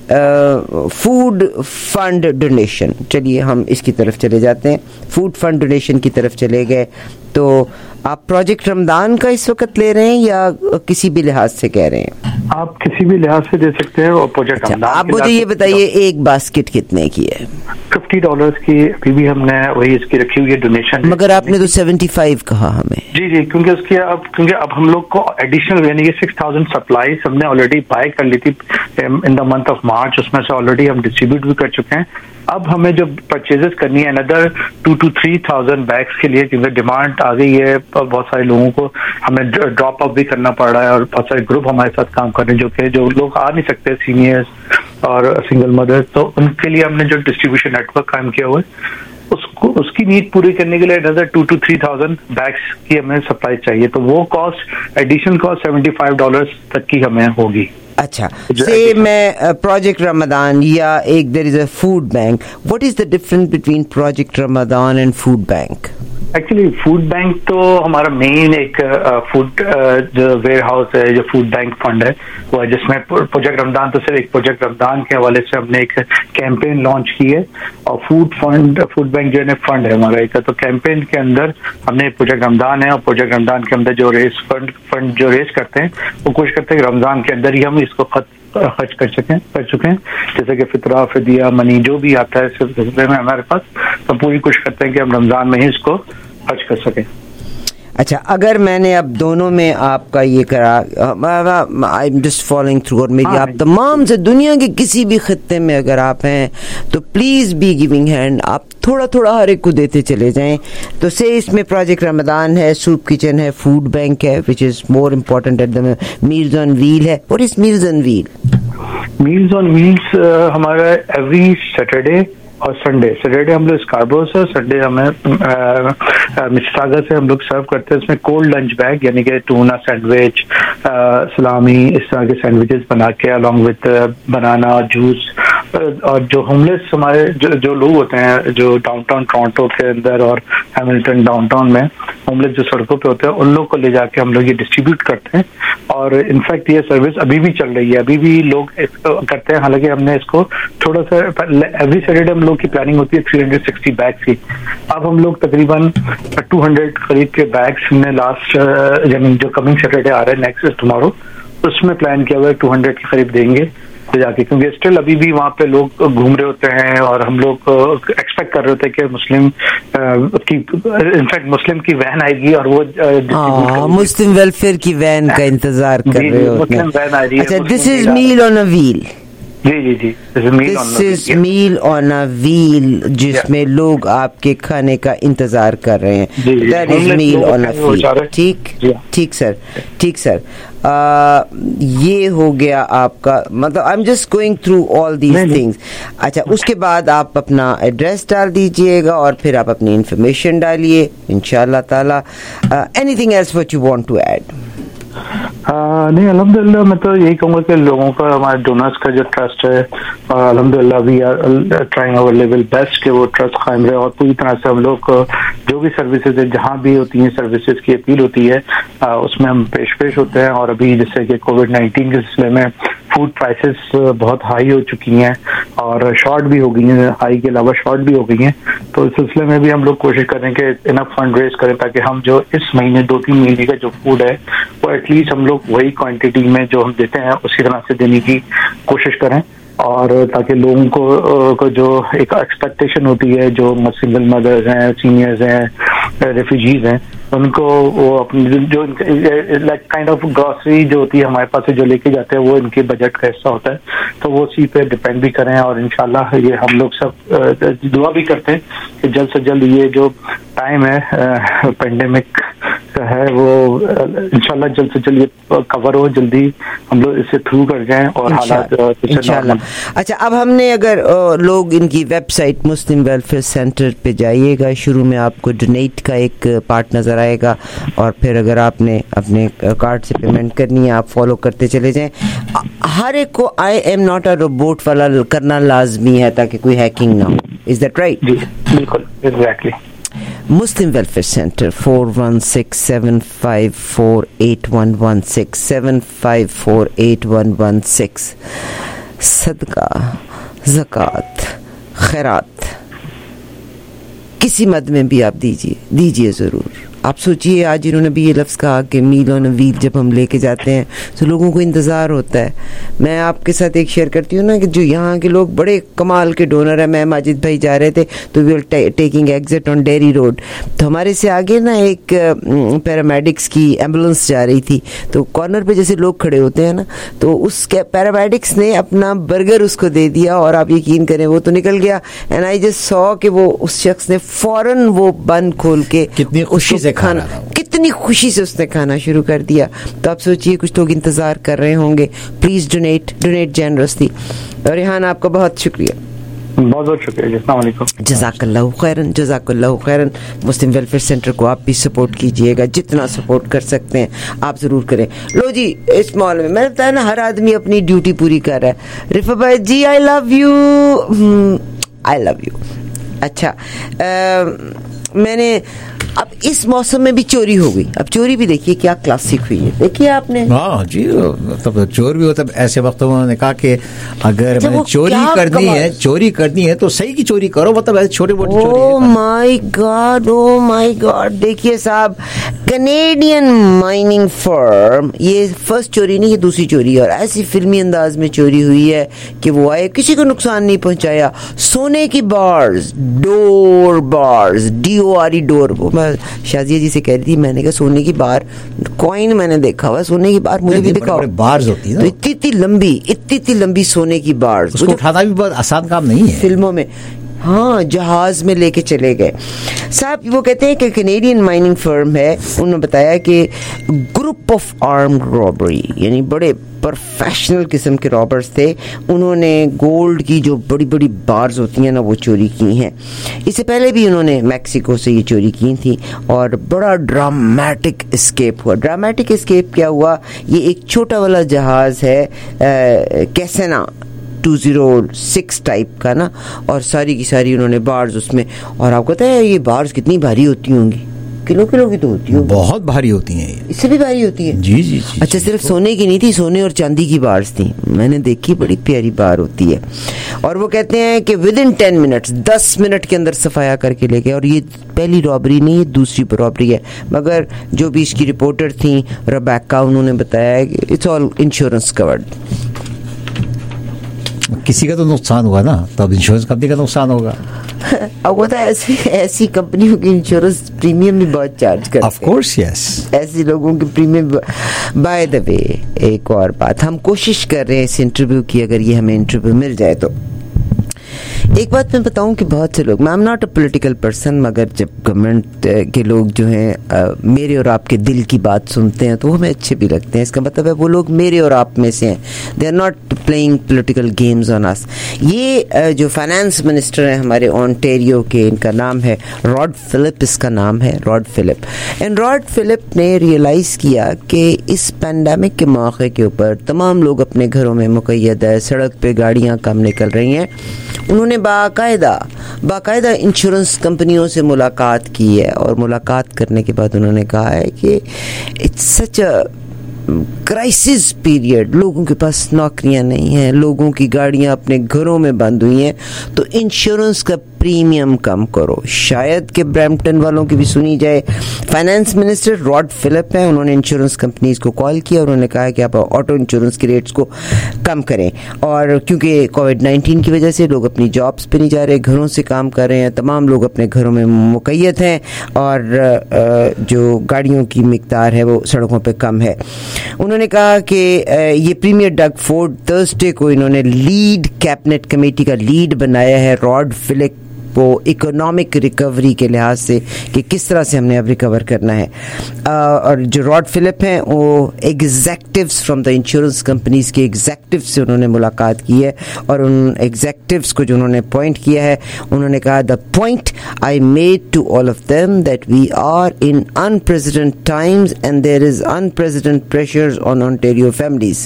फूड फंड डोनेशन, चलिए हम इसकी तरफ चले जाते हैं, फूड फंड डोनेशन की तरफ चले गए। तो आप प्रोजेक्ट रमदान का इस वक्त ले रहे हैं या किसी भी लिहाज से कह रहे हैं? आप किसी भी लिहाज से दे सकते हैं। और प्रोजेक्ट रमदान, आप मुझे ये बताइए एक बास्केट कितने की है? $50 की अभी भी हमने वही इसकी रखी हुई है डोनेशन। मगर आपने तो 75 कहा हमें। जी, क्योंकि अब हम लोग को एडिशनल यानी कि 6000 सप्लाई हमने ऑलरेडी बाय कर ली थी in the month of March. उसमें से ऑलरेडी हम डिस्ट्रीब्यूट भी कर चुके हैं। अब हमें जो परचेजेस करनी है अनदर 2 to 3,000 बैग्स के लिए, क्योंकि डिमांड आ गई है। बहुत सारे लोगों को हमें ड्रॉप अप भी करना पड़ रहा है, और बहुत सारे ग्रुप हमारे साथ काम कर रहे हैं जो लोग आ नहीं सकते, सीनियर्स और सिंगल मदर्स, तो उनके लिए हमने जो डिस्ट्रीब्यूशन नेटवर्क कायम किया हुआ है उसकी नीड पूरी करने के लिए अनदर 2 to 3,000 बैग्स की हमें सप्लाई चाहिए। तो वो कॉस्ट एडिशनल कॉस्ट $75 तक की हमें होगी। अच्छा, से मैं प्रोजेक्ट रमदान या एक there is a food bank, what is the difference between project Ramadan and food bank? Actually food bank तो हमारा मेन एक फूड जो वेयर हाउस है, जो फूड बैंक फंड है वो है, जिसमें प्रोजेक्ट रमदान तो सिर्फ एक प्रोजेक्ट रमदान के हवाले से हमने एक कैंपेन लॉन्च की है। और फूड बैंक जो है फंड है हमारा एक, तो कैंपेन के अंदर हमने प्रोजेक्ट रमदान है, और प्रोजेक्ट रमदान के अंदर जो फंड जो रेस करते हैं वो कोशिश करते हैं कि रमजान के अंदर ही हम इसको खर्च कर चुके हैं। जैसे कि फितरा, फिदिया, मनी जो भी आता है सिलसिले में हमारे पास, तो पूरी कोशिश करते हैं कि हम रमजान में ही इसको खर्च कर सकें। अच्छा, अगर मैंने अब दोनों में आपका ये करा, I am just following through, और मेरी आप तमाम से दुनिया के किसी भी खित्ते में अगर आप हैं तो प्लीज बी गिविंग हैंड, आप थोड़ा थोड़ा हर एक को देते चले जाएं। तो से इसमें प्रोजेक्ट रमदान है, सूप किचन है, फूड बैंक है, which is more important at the meals on wheel है। What is meals on wheel? Meals on wheels हमारा एवरी सैटरडे और सैटरडे हम लोग स्कार्बरो से, संडे हमें मिसिसागा से हम लोग सर्व करते हैं। इसमें कोल्ड लंच बैग यानी कि टूना सैंडविच, सलामी, इस तरह के सैंडविचेस बना के अलॉन्ग विद बनाना जूस। और जो होमलेस हमारे जो लोग होते हैं जो डाउनटाउन टोरंटो के अंदर और हैमिल्टन डाउनटाउन में होमलेस जो सड़कों पे होते हैं उन लोग को ले जाके हम लोग ये डिस्ट्रीब्यूट करते हैं। और इनफैक्ट ये सर्विस अभी भी चल रही है, अभी भी लोग करते हैं। हालांकि हमने इसको थोड़ा सा एवरी सैटरडे हम लोग की प्लानिंग होती है 360 बैग्स की। अब हम लोग तकरीबन 200 करीब के बैग्स हमने लास्ट यानी जो कमिंग सैटरडे आ रहा है नेक्स्ट टुमारो उसमें प्लान किया हुआ है 200 के करीब देंगे जाके, क्योंकि स्टिल अभी भी वहाँ पे लोग घूम रहे होते हैं और हम लोग एक्सपेक्ट कर रहे होते हैं कि मुस्लिम की इनफैक्ट मुस्लिम की वैन आएगी और वो मुस्लिम वेलफेयर की वैन का इंतजार कर रहे होते हैं। मुस्लिम वैन आ रही है। अच्छा, this is meal on a wheel. जी, this is meal on a wheel जिसमें लोग आपके खाने का इंतजार कर रहे हैं। That is meal on a wheel. ठीक सर। ये हो गया आपका, मतलब I am just going through all these things. अच्छा, उसके बाद आप अपना एड्रेस डाल दीजिएगा और फिर आप अपनी इंफॉर्मेशन डालिए इंशाल्लाह ताला। Anything else what you want to add? नहीं, अल्हम्दुलिल्लाह मैं तो यही कहूँगा कि लोगों का, हमारे डोनर्स का जो ट्रस्ट है, अल्हम्दुलिल्लाह we are trying our level best कि वो ट्रस्ट कायम रहे। और पूरी तरह से हम लोग जो भी सर्विसेज है जहाँ भी होती हैं सर्विसेज की अपील होती है उसमें हम पेश होते हैं। और अभी जैसे कि कोविड-19 के सिलसिले में फूड प्राइसेस बहुत हाई हो चुकी हैं और शॉर्ट भी हो गई हैं, हाई के अलावा शॉर्ट भी हो गई हैं। तो इस सिलसिले में भी हम लोग कोशिश करें कि इनफ फंड रेज करें ताकि हम जो इस महीने 2-3 महीने का जो फूड है वो एटलीस्ट हम लोग वही क्वांटिटी में जो हम देते हैं उसी तरह से देने की कोशिश करें। और ताकि लोगों को जो एक एक्सपेक्टेशन होती है, जो सिंगल मदर्स हैं, सीनियर्स हैं, रेफ्यूजीज हैं, उनको वो अपनी जो लाइक काइंड ऑफ ग्रॉसरी जो होती है हमारे पास से जो लेके जाते हैं वो इनके बजट का हिस्सा होता है। तो वो उसी पे डिपेंड भी करें और इंशाल्लाह ये हम लोग सब दुआ भी करते हैं कि जल्द से जल्द ये जो टाइम है पेंडेमिक का है वो इंशाल्लाह जल्द से जल्द ये कवर हो, जल्दी हम लोग इससे थ्रू कर जाएं और हालात इंशाल्लाह। अच्छा, अब हमने अगर लोग इनकी वेबसाइट मुस्लिम वेलफेयर सेंटर पे जाइएगा, शुरू में आपको डोनेट का एक पार्ट नजर आएगा और फिर अगर आपने अपने कार्ड से पेमेंट करनी है आप फॉलो करते चले जाएं। हर एक को I am not a robot वाला करना लाजमी है ताकि कोई हैकिंग ना हो। Is that right? जी बिल्कुल, एग्जैक्टली। Muslim Welfare Center 4167548116 7548116। सदका, ज़कात, खैरात किसी मद में भी आप दीजिए ज़रूर। आप सोचिए आज इन्होंने भी ये लफ्ज़ कहा कि मील ऑन अ व्हील जब हम लेके जाते हैं तो लोगों को इंतज़ार होता है। मैं आपके साथ एक शेयर करती हूँ ना कि जो यहाँ के लोग बड़े कमाल के डोनर हैं। मैं माजिद भाई जा रहे थे तो we were taking exit on Derry Road, तो हमारे से आगे ना एक पैरामेडिक्स की एम्बुलेंस जा रही थी। तो कॉर्नर पे जैसे लोग खड़े होते हैं ना, तो उस पैरामेडिक्स ने अपना बर्गर उसको दे दिया और आप यकीन करें वो तो निकल गया। एंड आई जस्ट सॉ कि वो उस शख्स ने फौरन वो बन खोल के कितनी खुशी से खाना, कितनी खुशी से उसने खाना शुरू कर दिया। तो आप सोचिए कुछ लोग इंतजार कर रहे होंगे। Please donate generously. और रेहान आपका बहुत शुक्रिया, बहुत शुक्रिया। अस्सलाम वालेकुम। जज़ाकल्लाहु खैरन। मुस्लिम वेलफेयर सेंटर को आप भी सपोर्ट कीजिएगा, जितना सपोर्ट कर सकते हैं आप जरूर करें। लो जी, इस मॉल में मैंने बताया ना हर आदमी अपनी ड्यूटी पूरी कर रहा है। रिफा भाई जी आई लव यू। अच्छा, मैंने अब इस मौसम में भी चोरी हो गई। अब चोरी भी देखिए क्या क्लासिक हुई है, देखिए आपने। हाँ जी, मतलब चोर भी होता है। ऐसे वक्त में उन्होंने कहा कि अगर चोरी करनी है तो सही की चोरी करो, मतलब ऐसे छोटे मोटे चोरी। ओ माय गॉड, देखिए साहब, कैनेडियन माइनिंग फर्म, ये फर्स्ट चोरी नहीं, ये दूसरी चोरी है और ऐसी फिल्मी अंदाज में चोरी हुई है कि वो आए, किसी को नुकसान नहीं पहुंचाया। सोने की bars, dore bars, DORE dore. वो मैं शाजिया जी से कह रही थी, मैंने कहा सोने की बार कॉइन मैंने देखा हुआ, सोने की बार मुझे भी दिखाओ। बार्स होती है तो इतनी लंबी सोने की बार्स, उसको उठाना भी बहुत आसान काम नहीं है फिल्मों में। हाँ, जहाज में लेके चले गए। साहब वो कहते हैं कि कैनेडियन माइनिंग फर्म है, उन्होंने बताया कि ग्रुप ऑफ आर्म्ड रॉबरी, यानी बड़े प्रोफेशनल किस्म के रॉबर्स थे, उन्होंने गोल्ड की जो बड़ी बड़ी बार्स होती हैं ना वो चोरी की हैं। इससे पहले भी उन्होंने मैक्सिको से ये चोरी की थी और बड़ा ड्रामेटिक एस्केप हुआ। ड्रामेटिक एस्केप क्या हुआ, ये एक छोटा वाला जहाज़ है कैसेना 206 टाइप का ना, और सारी की सारी उन्होंने बार्स उसमें, और आपको पता है ये बार्स कितनी भारी होती होंगी, किलो किलो की तो होती होगी, बहुत भारी होती हैं ये, इससे भी भारी होती है। जी जी जी। अच्छा, सिर्फ सोने की नहीं थी, सोने और चांदी की बार्स थी, मैंने देखी, बड़ी प्यारी बार होती है। और वो कहते हैं कि विद इन 10 मिनट्स 10 मिनट के अंदर सफाया करके ले गए। और ये पहली रॉबरी नहीं है, दूसरी रॉबरी है, मगर जो भी इसकी रिपोर्टर थी रबैका, उन्होंने बताया कि इट्स ऑल इंश्योरेंस कवर्ड। किसी का तो नुकसान हुआ ना, तब इंश्योरेंस कंपनी का नुकसान होगा। अब होता है ऐसी कंपनियों की इंश्योरेंस प्रीमियम भी बहुत चार्ज करते हैं। ऑफ कोर्स यस, ऐसी लोगों की प्रीमियम। बाय द वे, एक और बात, हम कोशिश कर रहे हैं इस इंटरव्यू की, अगर ये हमें इंटरव्यू मिल जाए तो एक बात मैं बताऊं कि बहुत से लोग, मैं am not a political person, मगर जब गवर्नमेंट के लोग जो हैं मेरे और आपके दिल की बात सुनते हैं तो वो हमें अच्छे भी लगते हैं। इसका मतलब है वो लोग मेरे और आप में से हैं, they are not playing political games on us. ये जो फाइनेंस मिनिस्टर हैं हमारे ओंटारियो के, इनका नाम है रॉड फिलिप, इसका नाम है Rod Philip. And Rod Philip ने रियलाइज़ किया कि इस पैंडेमिक के मौके के ऊपर तमाम लोग अपने घरों में मुक़य्यद है, सड़क पे गाड़ियाँ कम निकल रही हैं। उन्होंने बाकायदा इंश्योरेंस कंपनियों से मुलाकात की है, और मुलाकात करने के बाद उन्होंने कहा है कि it's such a crisis period, लोगों के पास नौकरियां नहीं हैं, लोगों की गाड़ियां अपने घरों में बंद हुई हैं, तो इंश्योरेंस का प्रीमियम कम करो। शायद कि ब्रैम्पटन वालों की भी सुनी जाए। फाइनेंस मिनिस्टर रॉड फिलिप हैं, उन्होंने इंश्योरेंस कंपनीज को कॉल किया, उन्होंने कहा कि आप ऑटो इंश्योरेंस के रेट्स को कम करें। और क्योंकि कोविड-19 की वजह से लोग अपनी जॉब्स पे नहीं जा रहे, घरों से काम कर रहे हैं, तमाम लोग अपने घरों में मुक़य्यद हैं, और जो गाड़ियों की मिकदार है वो सड़कों पे कम है। उन्होंने कहा कि ये प्रीमियर डग फोर्ड थर्सडे को इन्होंने लीड कैबिनेट कमेटी का लीड बनाया है रॉड फिलिप को इकोनॉमिक रिकवरी के लिहाज से कि किस तरह से हमने अब रिकवर करना है। और जो रॉड फिलिप हैं वो executives from the insurance companies के एग्जेक्टिव्स से उन्होंने मुलाकात की है, और उन एग्जेक्टिव्स को जो उन्होंने पॉइंट किया है, उन्होंने कहा the point I made to all of them that we are in unprecedented times and there is unprecedented pressures on Ontario families.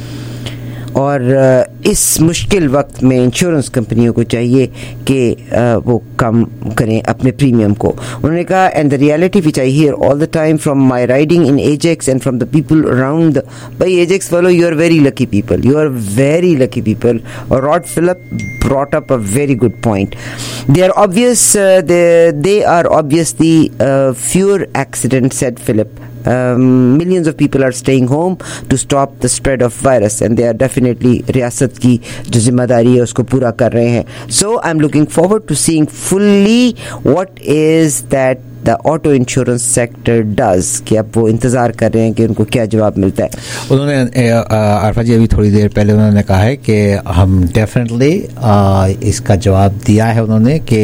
और इस मुश्किल वक्त में इंश्योरेंस कंपनियों को चाहिए कि वो कम करें अपने प्रीमियम को। उन्होंने कहा and the reality which I hear all the time from my riding in Ajax and from the people around the, भाई एजेक्स वालों you are very lucky people, you are very lucky people. और Rod Philip brought up a very good point. They are obviously fewer accidents, said Philip. Millions of people are staying home to stop the spread of virus, and they are definitely रियासत की जो जिम्मेदारी है उसको पूरा कर रहे हैं. So I'm looking forward to seeing fully what is that the auto insurance sector does, कि अब वो इंतज़ार कर रहे हैं कि उनको क्या जवाब मिलता है. उन्होंने आरफा जी अभी थोड़ी देर पहले उन्होंने कहा है कि हम डेफिनेटली इसका जवाब दिया है उन्होंने कि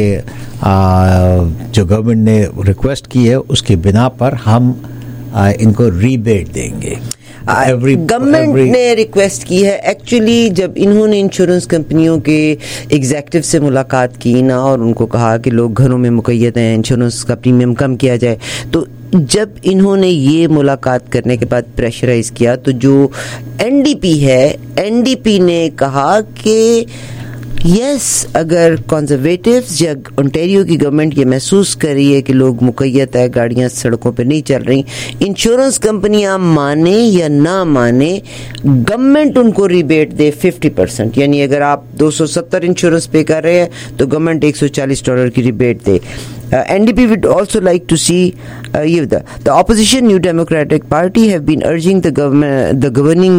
जो गवर्नमेंट ने रिक्वेस्ट की है उसकी बिना पर हम इनको रीबेट देंगे. गवर्नमेंट ने रिक्वेस्ट की है. एक्चुअली जब इन्होंने इंश्योरेंस कंपनियों के एग्जेक्टिव से मुलाकात की ना और उनको कहा कि लोग घरों में मुक़य्यद हैं, इंश्योरेंस का प्रीमियम कम किया जाए, तो जब इन्होंने ये मुलाकात करने के बाद प्रेशराइज किया तो जो एनडीपी है, एनडीपी ने कहा कि यस, अगर कंजर्वेटिव्स या ओंटारियो की गवर्नमेंट ये महसूस कर रही है कि लोग मुक़य्यद है, गाड़ियां सड़कों पे नहीं चल रही, इंश्योरेंस कंपनियां माने या ना माने, गवर्नमेंट उनको रिबेट दे 50%. यानी अगर आप 270 इंश्योरेंस पे कर रहे हैं तो गवर्नमेंट $140 की रिबेट दे. NDP would also like to see the opposition New Democratic Party have been urging the governing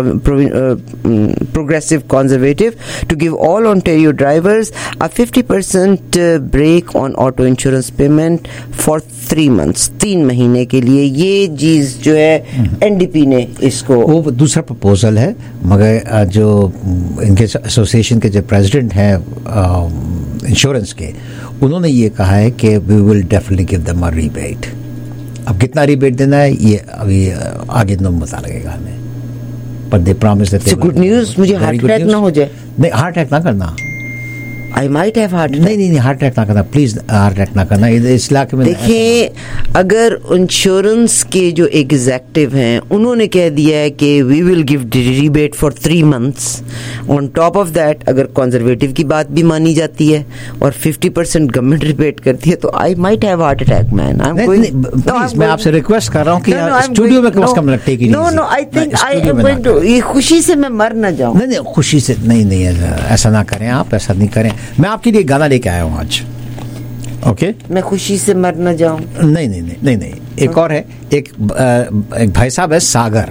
Progressive Conservative to give all Ontario drivers a 50% break on auto insurance payment for 3 months. 3 महीने के लिए ये चीज जो है NDP ने इसको, वो दूसरा प्रपोजल है, मगर जो इनके एसोसिएशन के जो प्रेसिडेंट हैं इंश्योरेंस के, उन्होंने ये कहा है कि we will definitely give them a rebate. अब कितना रिबेट देना है ये अभी आगे दिन पता लगेगा हमें, पर they promise that good news. मुझे हार्ट अटैक ना हो जाए। नहीं, हार्ट अटैक ना करना। I might have heart. नहीं, हार्ट अटैक ना करना प्लीज, हार्ट अटैक ना करना इस इलाके में। देखिए, अगर इंश्योरेंस के जो एग्जेक्टिव हैं उन्होंने कह दिया है कि we will give rebate for 3 months, on top of that अगर कंजर्वेटिव की बात भी मानी जाती है और 50% गवर्नमेंट रिबेट करती है, तो I might have heart attack man. मैं आपसे रिक्वेस्ट कर रहा हूँ कि स्टूडियो में कम से कम लगते कि no I think I am going to, ये खुशी से मैं मर ना जाऊं। नहीं, खुशी से नहीं, ऐसा ना करें आप, ऐसा नहीं करें। मैं आपके लिए गाना लेके आया हूँ आज। ओके, मैं खुशी से मर ना जाऊं। नहीं, एक और है, एक भाई साहब है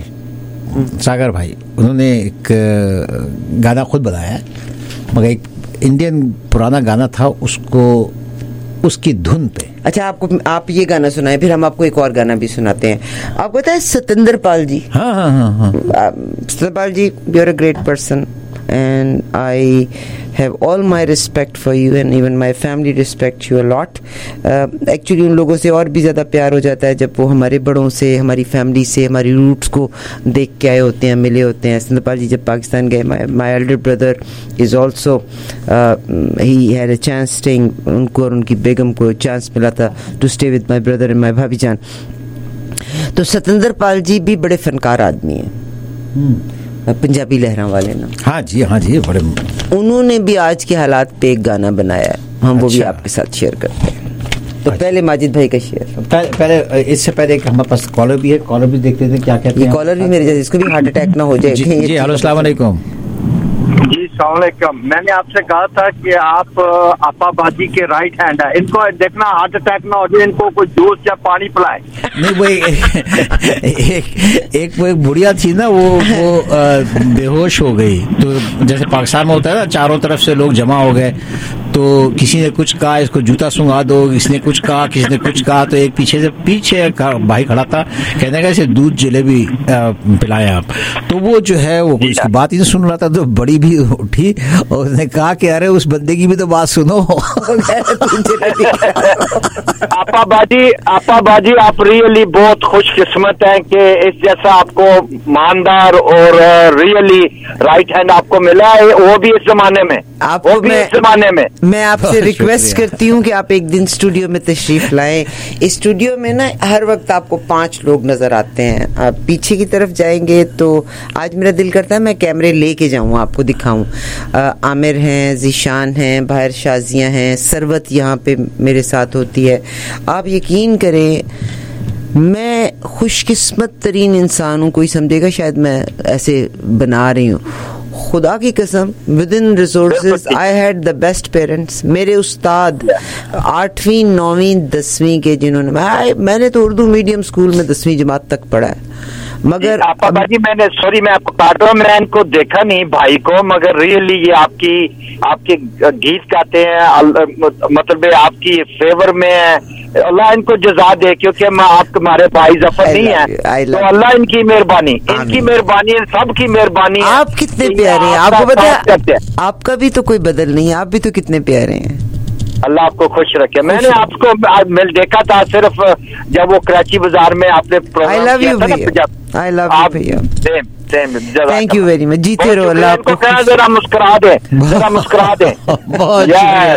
सागर भाई, उन्होंने एक गाना खुद बनाया है, मगर एक इंडियन पुराना गाना था, उसको उसकी धुन पे। अच्छा, आप ये गाना सुनाए, फिर हम आपको एक और गाना भी सुनाते हैं। आपको पता है सतेंद्र पाल जी? हाँ। Satendra Pal ji, you are a great person and I have all my respect for you and even my family respect you a lot. Actually उन लोगों से और भी ज़्यादा प्यार हो जाता है जब वो हमारे बड़ों से, हमारी फैमिली से, हमारी रूट्स को देख के आए होते हैं, मिले होते हैं। सतेंद्र जी जब पाकिस्तान गए, my elder brother is also he had a chance staying, उनको और उनकी बेगम को चांस मिला था to stay with my brother and my भाभी जान। तो सतेंद्र पाल जी भी बड़े फनकार आदमी हैं, पंजाबी लहरों वाले ना। हाँ जी, बड़े। उन्होंने भी आज के हालात पे एक गाना बनाया है, हम वो भी आपके साथ शेयर करते हैं। तो पहले माजिद भाई का शेयर, पहले इससे पहले हमारे पास कॉलर भी है, कॉलर भी देखते थे क्या कहते हैं। ये कॉलर भी मेरे जैसे, इसको भी हार्ट अटैक ना हो जाए। जी, हेलो, अस्सलाम वालेकुम। जी अस्सलाम वालेकुम। मैंने आपसे कहा था कि आप आपा बाजी के राइट हैंड है, इनको देखना हार्ट अटैक ना हो जाए, इनको कोई जूस या पानी पिलाए। नहीं, वो एक बुढ़िया थी ना, वो बेहोश हो गई। तो जैसे पाकिस्तान में होता है ना, चारों तरफ से लोग जमा हो गए, तो किसी ने कुछ कहा इसको जूता सुंघा दो, किसी ने कुछ कहा, तो एक पीछे भाई खड़ा था, कहने का इसे दूध जलेबी पिलाए आप। तो वो जो है वो उसकी बात ही नहीं सुन रहा था, तो बड़ी भी उठी और उसने कहा कि अरे उस बंदे की भी तो बात सुनो। आपा बाजी आप रियली बहुत खुशकिस्मत हैं कि इस जैसा आपको ईमानदार और रियली राइट हैंड आपको मिला है, वो भी इस जमाने में। आपको मैं आपसे रिक्वेस्ट करती हूँ कि आप एक दिन स्टूडियो में तशरीफ लाएं। इस स्टूडियो में ना हर वक्त आपको 5 लोग नजर आते हैं। आप पीछे की तरफ जाएंगे तो आज मेरा दिल करता है मैं कैमरे लेके जाऊँ, आपको दिखाऊं। आमिर हैं, जीशान हैं, बाहर शाजियाँ हैं, सरवत यहाँ पे मेरे साथ होती है। आप यकीन करें, मैं खुशकिस्मत तरीन इंसान हूँ। कोई समझेगा शायद मैं ऐसे बना रही हूँ, खुदा की कसम। Within resources I had the best parents. मेरे उस्ताद 8वीं 9वीं 10वीं के, जिन्होंने मैंने तो उर्दू मीडियम स्कूल में 10वीं जमात तक पढ़ा है। मगर आपा बाजी, मैं आपको काट रहा हूँ, मैं इनको देखा नहीं भाई को, मगर रियली ये आपके गीत गाते हैं, मतलब आपकी फेवर में है। अल्लाह इनको जज़ा दे, क्योंकि मैं आपके हमारे भाई जफर नहीं है, तो अल्लाह इनकी मेहरबानी, सबकी मेहरबानी। आप कितने प्यारे हैं, आपको पता है आपका भी तो कोई बदल नहीं है, आप भी तो कितने प्यारे हैं। अल्लाह आपको खुश रखे। मैंने आपको मिल देखा था सिर्फ जब वो कराची बाजार में आपने प्रोग्राम किया था ना। I love you भैया। Thank you very much. जीते रहो, अल्लाह आपको जरा मुस्कुरा दे। बहुत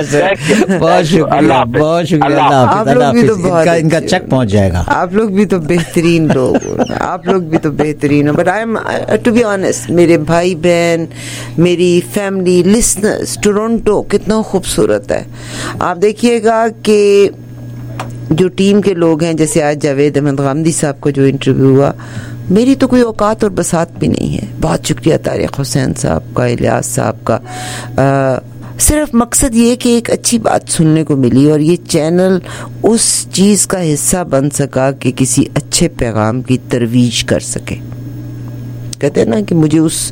शुक्रिया, बहुत शुक्रिया। आप लोग भी तो बहुत, इनका चेक पहुंच जाएगा। आप लोग भी तो बेहतरीन लोग, आप लोग भी तो बेहतरीन हो। But I am to be honest, मेरे भाई बहन, मेरी फैमिली, लिसनर्स, टोरंटो कितना खूबसूरत है। आप देखिएगा कि जो टीम के लोग हैं, जैसे आज जावेद अहमद गामदी साहब का जो इंटरव्यू हुआ, मेरी तो कोई औकात और बसात भी नहीं है। बहुत शुक्रिया तारिक हुसैन साहब का, इलियास साहब का। सिर्फ मकसद ये कि एक अच्छी बात सुनने को मिली और ये चैनल उस चीज़ का हिस्सा बन सका कि किसी अच्छे पैगाम की तरवीज कर सके। कहते हैं ना कि मुझे उस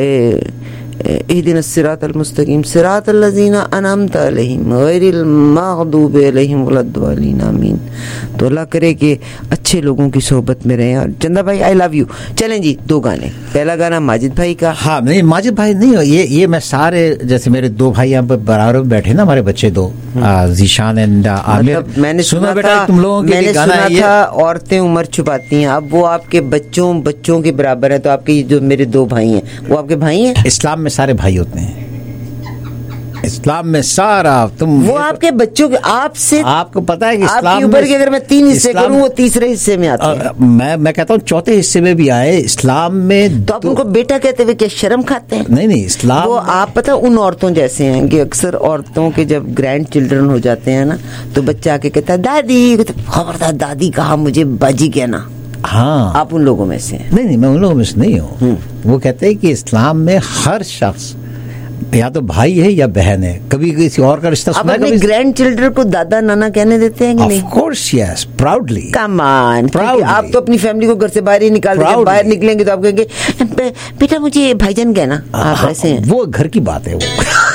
इहदिनस सिरातल मुस्तकीम सिरातल लज़ीना अनअमत अलैहिम गैरिल मग़दूबि अलैहिम वलद्दालिन आमीन। तो अल्लाह करे कि अच्छे लोगों की सोहबत में रहें। और चंदा भाई, आई लव यू। चलें जी, 2 गाने। पहला गाना माजिद भाई का। हाँ, नहीं माजिद भाई नहीं, ये मैं सारे, जैसे मेरे 2 भाई यहाँ पर बराबर बैठे ना, हमारे बच्चे 2, जीशान एंड आमिर। मैंने सुना बेटा तुम लोगों के लिए गाना है था, औरतें उम्र छुपाती हैं। अब वो आपके बच्चों के बराबर है, तो आपके जो मेरे 2 भाई हैं वो आपके भाई हैं? इस्लाम में सारे भाई होते हैं, इस्लाम में सारा वो आपके बच्चों के आपसे, आपको पता है कि इस्लाम ऊपर के अगर मैं 3 हिस्से करूं वो तीसरे हिस्से में आते हैं। मैं कहता हूँ चौथे हिस्से में भी आए इस्लाम में। तो आप उनको बेटा कहते हुए क्या शर्म खाते हैं? नहीं इस्लाम वो आप पता उन औरतों जैसे हैं कि अक्सर औरतों के जब ग्रैंड चिल्ड्रन हो जाते हैं ना, तो बच्चा आके कहता है दादी, खबरदार दादी कहा मुझे बाजी कहना। हाँ, आप उन लोगों में से हैं? नहीं मैं उन लोगों में से नहीं हूँ। वो कहते हैं कि इस्लाम में हर शख्स या तो भाई है या बहन है। कभी किसी और का रिश्ता सुना है? अपने ग्रैंड चिल्ड्रन को दादा नाना कहने देते हैं कि नहीं? Of course, yes, proudly. Come on, proudly. आप तो अपनी फैमिली को घर से बाहर ही निकाल देंगे। बाहर निकलेंगे तो आप कहेंगे बेटा मुझे भाईजान कहना। आप ऐसे हैं? वो घर की बात है वो।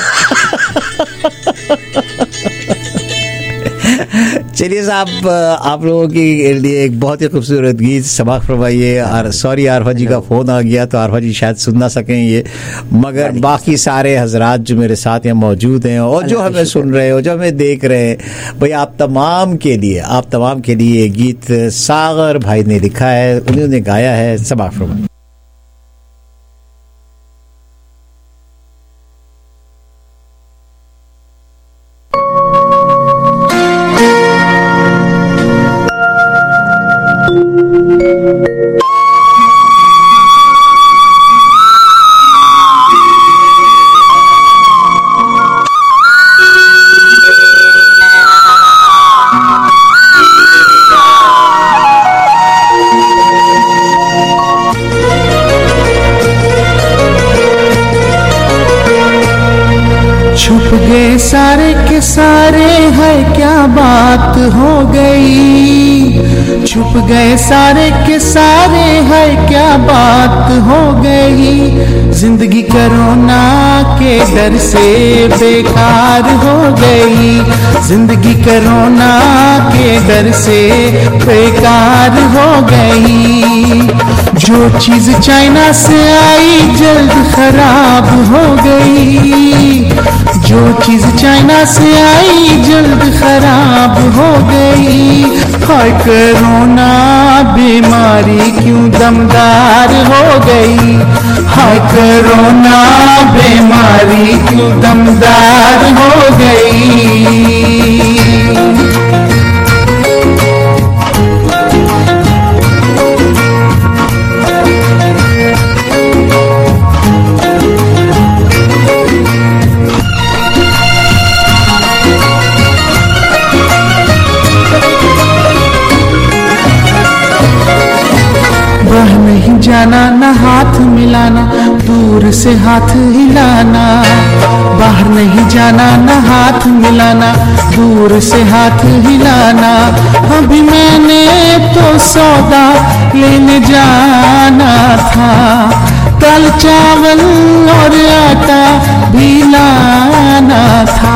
चलिए साहब, आप लोगों के लिए एक बहुत ही खूबसूरत गीत समाप्त फरमाइए। और सॉरी आरफा जी का फोन आ गया तो आरफा जी शायद सुन ना सकें ये, मगर बाकी सारे हजरात जो मेरे साथ यहाँ मौजूद हैं और जो हमें सुन रहे हो, जो हमें देख रहे हैं, भाई आप तमाम के लिए ये गीत सागर भाई ने लिखा है, उन्होंने गाया है। समाप्त फरमाइए। छुप गए सारे के सारे है क्या बात हो गई, छुप गए सारे के सारे है क्या बात हो गई। जिंदगी कोरोना के डर से बेकार हो गई, जिंदगी कोरोना के डर से बेकार हो गई। जो चीज चाइना से आई जल्द खराब हो गई, जो चीज चाइना से आई जल्द खराब हो गई। हाय कोरोना बीमारी क्यों दमदार हो गई, हाय कोरोना बीमारी क्यों दमदार हो गई। बाहर नहीं जाना ना हाथ मिलाना, दूर से हाथ हिलाना। बाहर नहीं जाना ना हाथ मिलाना, दूर से हाथ हिलाना। अभी मैंने तो सौदा लेने जाना था, दाल चावल और आटा भी लाना था।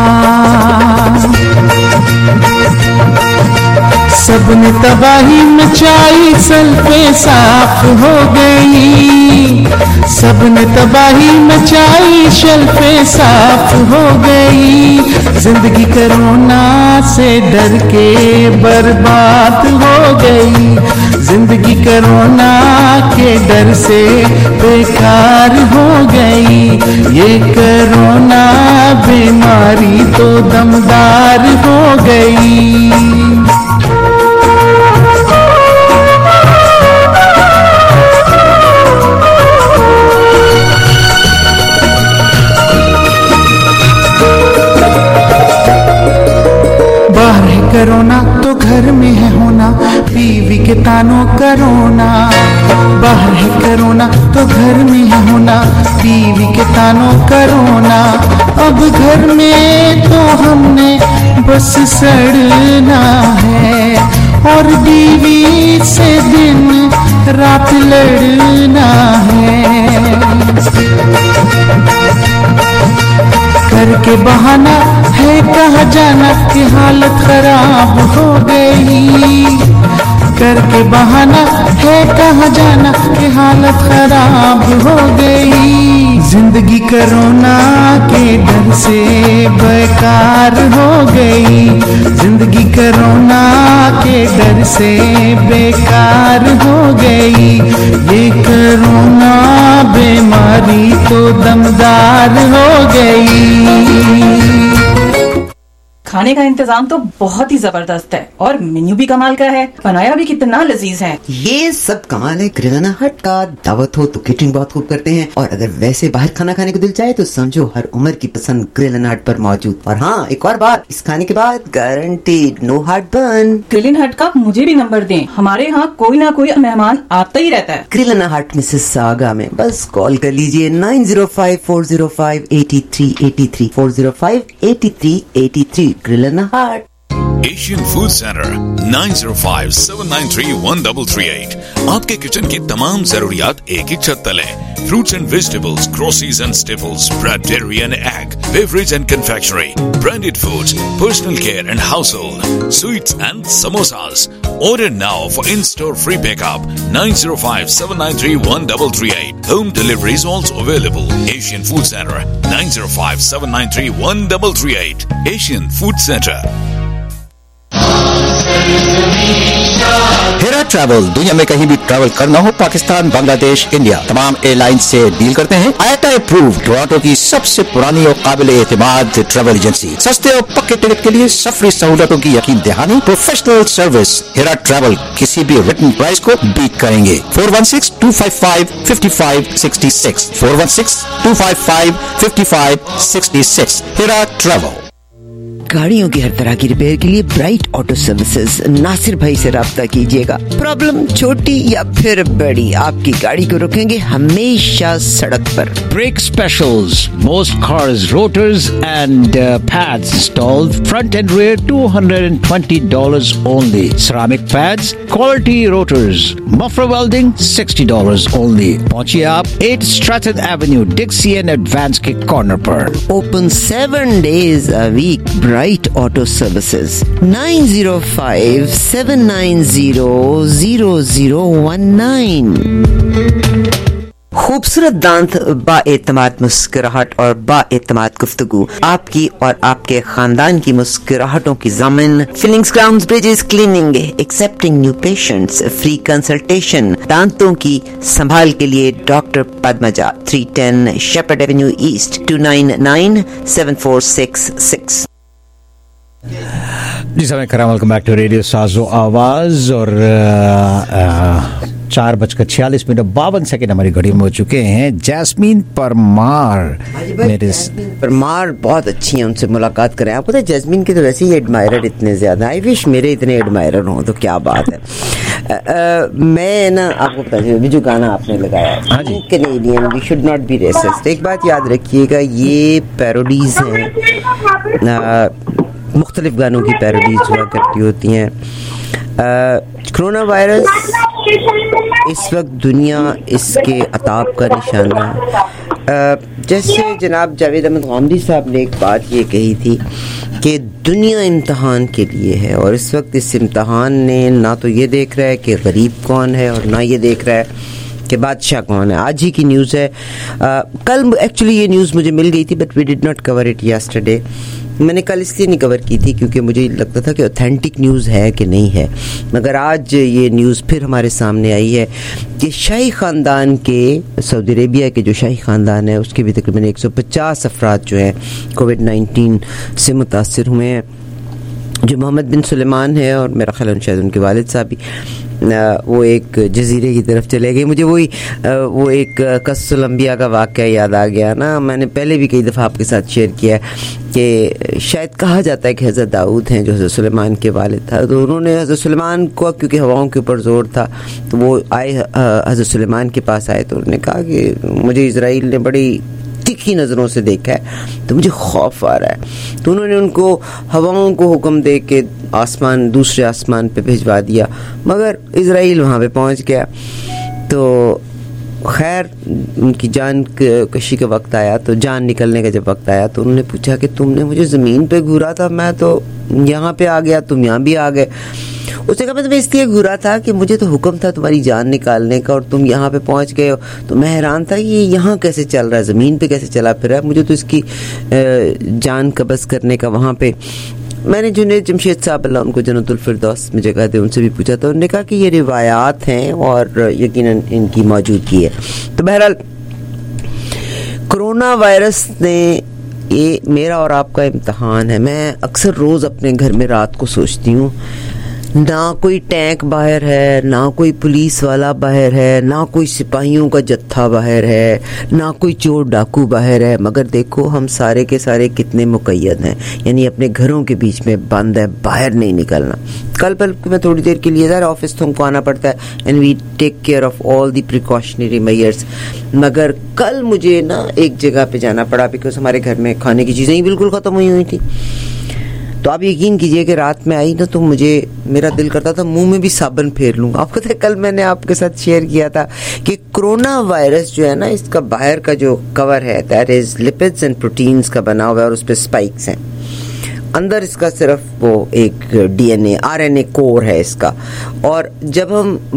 सबने तबाही मचाई, सल्फे साफ हो गई, सबने तबाही मचाई, शल्फे साफ हो गई। जिंदगी कोरोना से डर के बर्बाद हो गई, जिंदगी कोरोना के डर से बेकार हो गई। ये कोरोना बीमारी तो दमदार हो गई। बाहर है कोरोना तो घर में है होना, बीवी के तानों करोना। बाहर है कोरोना तो घर में है होना, बीवी के तानों करोना। अब घर में तो हमने बस सड़ना है, और बीवी से दिन रात लड़ना है। करके बहाना है कहाँ जाना कि हालत खराब हो गई, करके बहाना है कहाँ जाना कि हालत खराब हो गई। जिंदगी कोरोना के डर से बेकार हो गई, जिंदगी कोरोना के डर से बेकार हो गई। ये कोरोना बीमारी तो दमदार हो गई। खाने का इंतजाम तो बहुत ही जबरदस्त है और मेन्यू भी कमाल का है, बनाया भी कितना लजीज है। ये सब कमाल है ग्रिल हट का। दावत हो तो केटरिंग बहुत खूब करते हैं, और अगर वैसे बाहर खाना खाने को दिल चाहे तो समझो हर उम्र की पसंद ग्रिल हट पर मौजूद। और हाँ, एक और बात, इस खाने के बाद guaranteed no heartburn. Grill hut का मुझे भी नंबर दें, हमारे यहाँ कोई ना कोई मेहमान आता ही रहता है। ग्रिल हट मिसिसागा में बस कॉल कर लीजिए 9054058383 4058383 Grill and Heart. Asian Food Center 9057931338 आपके किचन की तमाम जरूरियात एक ही छत तले। Fruits and vegetables, groceries and staples, bread, dairy and egg, beverage and confectionery, branded foods, personal care and household, sweets and samosas. Order now for in-store free pickup 9057931338. Home delivery is also available. Asian Food Center 9057931338. Asian Food Center. Hera travel दुनिया में कहीं भी travel करना हो, Pakistan, Bangladesh, India, तमाम airlines से deal करते हैं। IATA अप्रूव्ड टोरंटो की सबसे पुरानी और काबिल एतमाद ट्रैवल एजेंसी। सस्ते और पक्के टिकट के लिए सफरी सहूलतों की यकीन दहानी, प्रोफेशनल सर्विस। हेरा ट्रैवल किसी भी रिटन प्राइस को बीट करेंगे। 416-255-5566 416-255-5566 हेरा ट्रैवल। गाड़ियों की हर तरह की रिपेयर के लिए ब्राइट ऑटो सर्विसेज नासिर भाई से राब्ता कीजिएगा। प्रॉब्लम छोटी या फिर बड़ी, आपकी गाड़ी को रोकेंगे हमेशा सड़क पर। Brake specials, most cars, rotors and pads installed, front and rear $220 only. Ceramic pads, quality rotors, muffler welding $60 only. पहुंचिए आप 8 Stratton avenue, Dixie and Advance के कॉर्नर पर। Open 7 days a week. Bright Auto Services 9057900019। खूबसूरत दांत, बाएतमाद मुस्कुराहट और बाएतमाद गुफ्तगू, आपकी और आपके खानदान की मुस्कुराहटों की ज़मीन। Fillings, crowns, bridges, cleaning, accepting new patients, free consultation. दांतों की संभाल के लिए doctor Padmaja, 310 Sheppard avenue east 29974666। जी समय खराब, वेलकम बैक टू रेडियो साजो आवाज। और 4:46 हमारी घड़ी में हो चुके हैं। जैस्मीन परमार, मेरे परमार बहुत अच्छी है, उनसे मुलाकात करें। आपको तो जैस्मीन के तो वैसे ही एडमायरर इतने ज्यादा, आई विश मेरे इतने एडमायरर हों तो क्या बात है। मैं ना आपको बता दूं, अभी जो गाना आपने लगाया Canadian, we should not be racist, एक बात याद रखिएगा, ये पैरोडीज हैं, मुख्तलिफ गानों की पैरोडीज हुआ करती होती हैं। कोरोना वायरस इस वक्त दुनिया इसके अताब का निशाना है। जैसे जनाब जावेद अहमद गांधी साहब ने एक बात ये कही थी कि दुनिया इम्तहान के लिए है, और इस वक्त इस इम्तहान ने ना तो ये देख रहा है कि गरीब कौन है और ना ये देख रहा है कि बादशाह कौन है। आज ही की न्यूज़ है, कल एक्चुअली ये न्यूज़ मुझे मिल गई थी but we did not cover it yesterday. मैंने कल इसलिए नहीं कवर की थी क्योंकि मुझे लगता था कि ऑथेंटिक न्यूज़ है कि नहीं है, मगर आज ये न्यूज़ फिर हमारे सामने आई है कि शाही ख़ानदान के, सऊदी अरेबिया के जो शाही ख़ानदान है उसके भी तकरीबन 150 अफराद जो हैं कोविड-19 से मुतासिर हुए हैं। जो मोहम्मद बिन सुलेमान है और मेरा ख्याल शायद उनके वालिद साहब भी वो एक जजीरे की तरफ चले गए। मुझे वो एक कस्सुल अंबिया का वाक़या याद आ गया ना, मैंने पहले भी कई दफ़ा आपके साथ शेयर किया कि शायद कहा जाता है कि हज़रत दाऊद हैं जो हज़रत सुलेमान के वालिद था, तो उन्होंने हज़रत सुलेमान को, क्योंकि हवाओं के ऊपर ज़ोर था, तो वो आए हज़रत सुलेमान के पास आए तो उन्होंने कहा कि मुझे इज़राइल ने बड़ी तीखी नज़रों से देखा है तो मुझे खौफ आ रहा है। तो उन्होंने उनको हवाओं को हुक्म दे के आसमान, दूसरे आसमान पे भिजवा दिया, मगर इज़राइल वहाँ पे पहुँच गया। तो खैर उनकी जान कशी का वक्त आया, तो जान निकलने का जब वक्त आया तो उन्होंने पूछा कि तुमने मुझे ज़मीन पे घूरा था, मैं तो यहाँ पे आ गया, तुम यहाँ भी आ गए। उसने कहा मैं तुम्हें इसलिए घूरा था कि मुझे तो हुक्म था तुम्हारी जान निकालने का और तुम यहाँ पे पहुंच गए हो। तो मैं हैरान था ये यहाँ कैसे चल रहा है, ज़मीन पे कैसे चला फिर रहा है, मुझे तो इसकी जान कब्ज़ करने का। वहाँ पे मैंने जुनैद जमशेद साहब अल्लाह उनको जन्नतुल फिरदौस में जगह दे उनसे भी पूछा था, उन्होंने कहा कि ये रिवायात हैं और यकीनन इनकी मौजूदगी है। तो बहरहाल कोरोना वायरस ने, ये मेरा और आपका इम्तहान है। मैं अक्सर रोज़ अपने घर में रात को सोचती हूँ, ना कोई टैंक बाहर है, ना कोई पुलिस वाला बाहर है, ना कोई सिपाहियों का जत्था बाहर है, ना कोई चोर डाकू बाहर है, मगर देखो हम सारे के सारे कितने मुक़य्यद हैं, यानी अपने घरों के बीच में बंद है, बाहर नहीं निकलना। कल मैं थोड़ी देर के लिए ज़रा ऑफिस तो हमको आना पड़ता है and we take care of all the precautionary measures, मगर कल मुझे ना एक जगह पे जाना पड़ा बिकॉज हमारे घर में खाने की चीज़ें ही बिल्कुल ख़त्म हुई थी। तो आप यकीन कीजिए कि रात में आई ना तो मेरा दिल करता था मुंह में भी साबुन फेर लूँ। आपको पता है कल मैंने आपके साथ शेयर किया था कि कोरोना वायरस जो है ना, इसका बाहर का जो कवर है that is lipids and proteins का बना हुआ है और उस पर स्पाइक्स हैं, अंदर इसका सिर्फ वो एक DNA RNA कोर है इसका। और जब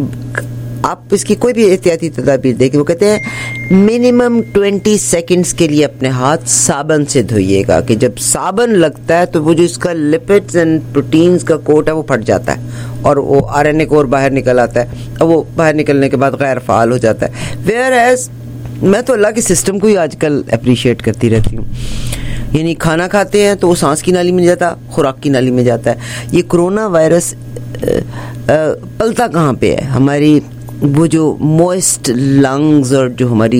आप इसकी कोई भी एहतियाती तदाबीर देखिए, वो कहते हैं मिनिमम 20 सेकंड्स के लिए अपने हाथ साबुन से धोइएगा, कि जब साबुन लगता है तो वो जो इसका लिपिड्स एंड प्रोटीन्स का कोट है वो फट जाता है और वो RNA कोर बाहर निकल आता है। अब वो बाहर निकलने के बाद गैर फाल हो जाता है। वेयर एज मैं तो अल्लाह के सिस्टम को ही आजकल अप्रिशिएट करती रहती हूँ, यानी खाना खाते हैं तो वो सांस की नाली में जाता, खुराक की नाली में जाता है। ये कोरोना वायरस पलता कहाँ पे है, हमारी वो जो मॉइस्ट लंग्स और जो हमारी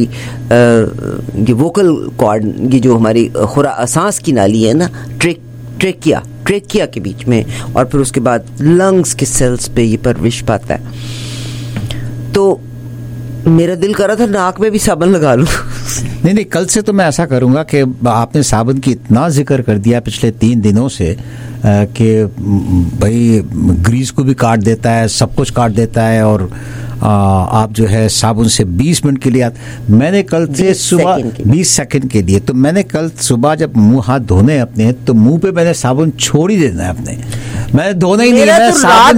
ये वोकल कॉर्ड, ये जो हमारी सांस की नाली है ना, ट्रेकिया के बीच में, और फिर उसके बाद लंग्स के सेल्स पे ये परविश पाता है। तो मेरा दिल कर रहा था नाक में भी साबुन लगा लूं। नहीं, कल से तो मैं ऐसा करूंगा कि आपने साबुन की इतना जिक्र कर दिया पिछले 3 दिनों से कि भाई ग्रीस को भी काट देता है, सब कुछ काट देता है, और आप जो है साबुन से 20 मिनट के लिए मैंने कल से सुबह 20 सेकंड के लिए, तो मैंने कल सुबह जब मुंह हाथ धोने अपने, तो मुंह पे मैंने साबुन छोड़ ही देना है अपने, मैं धोना ही नहीं है। साबुन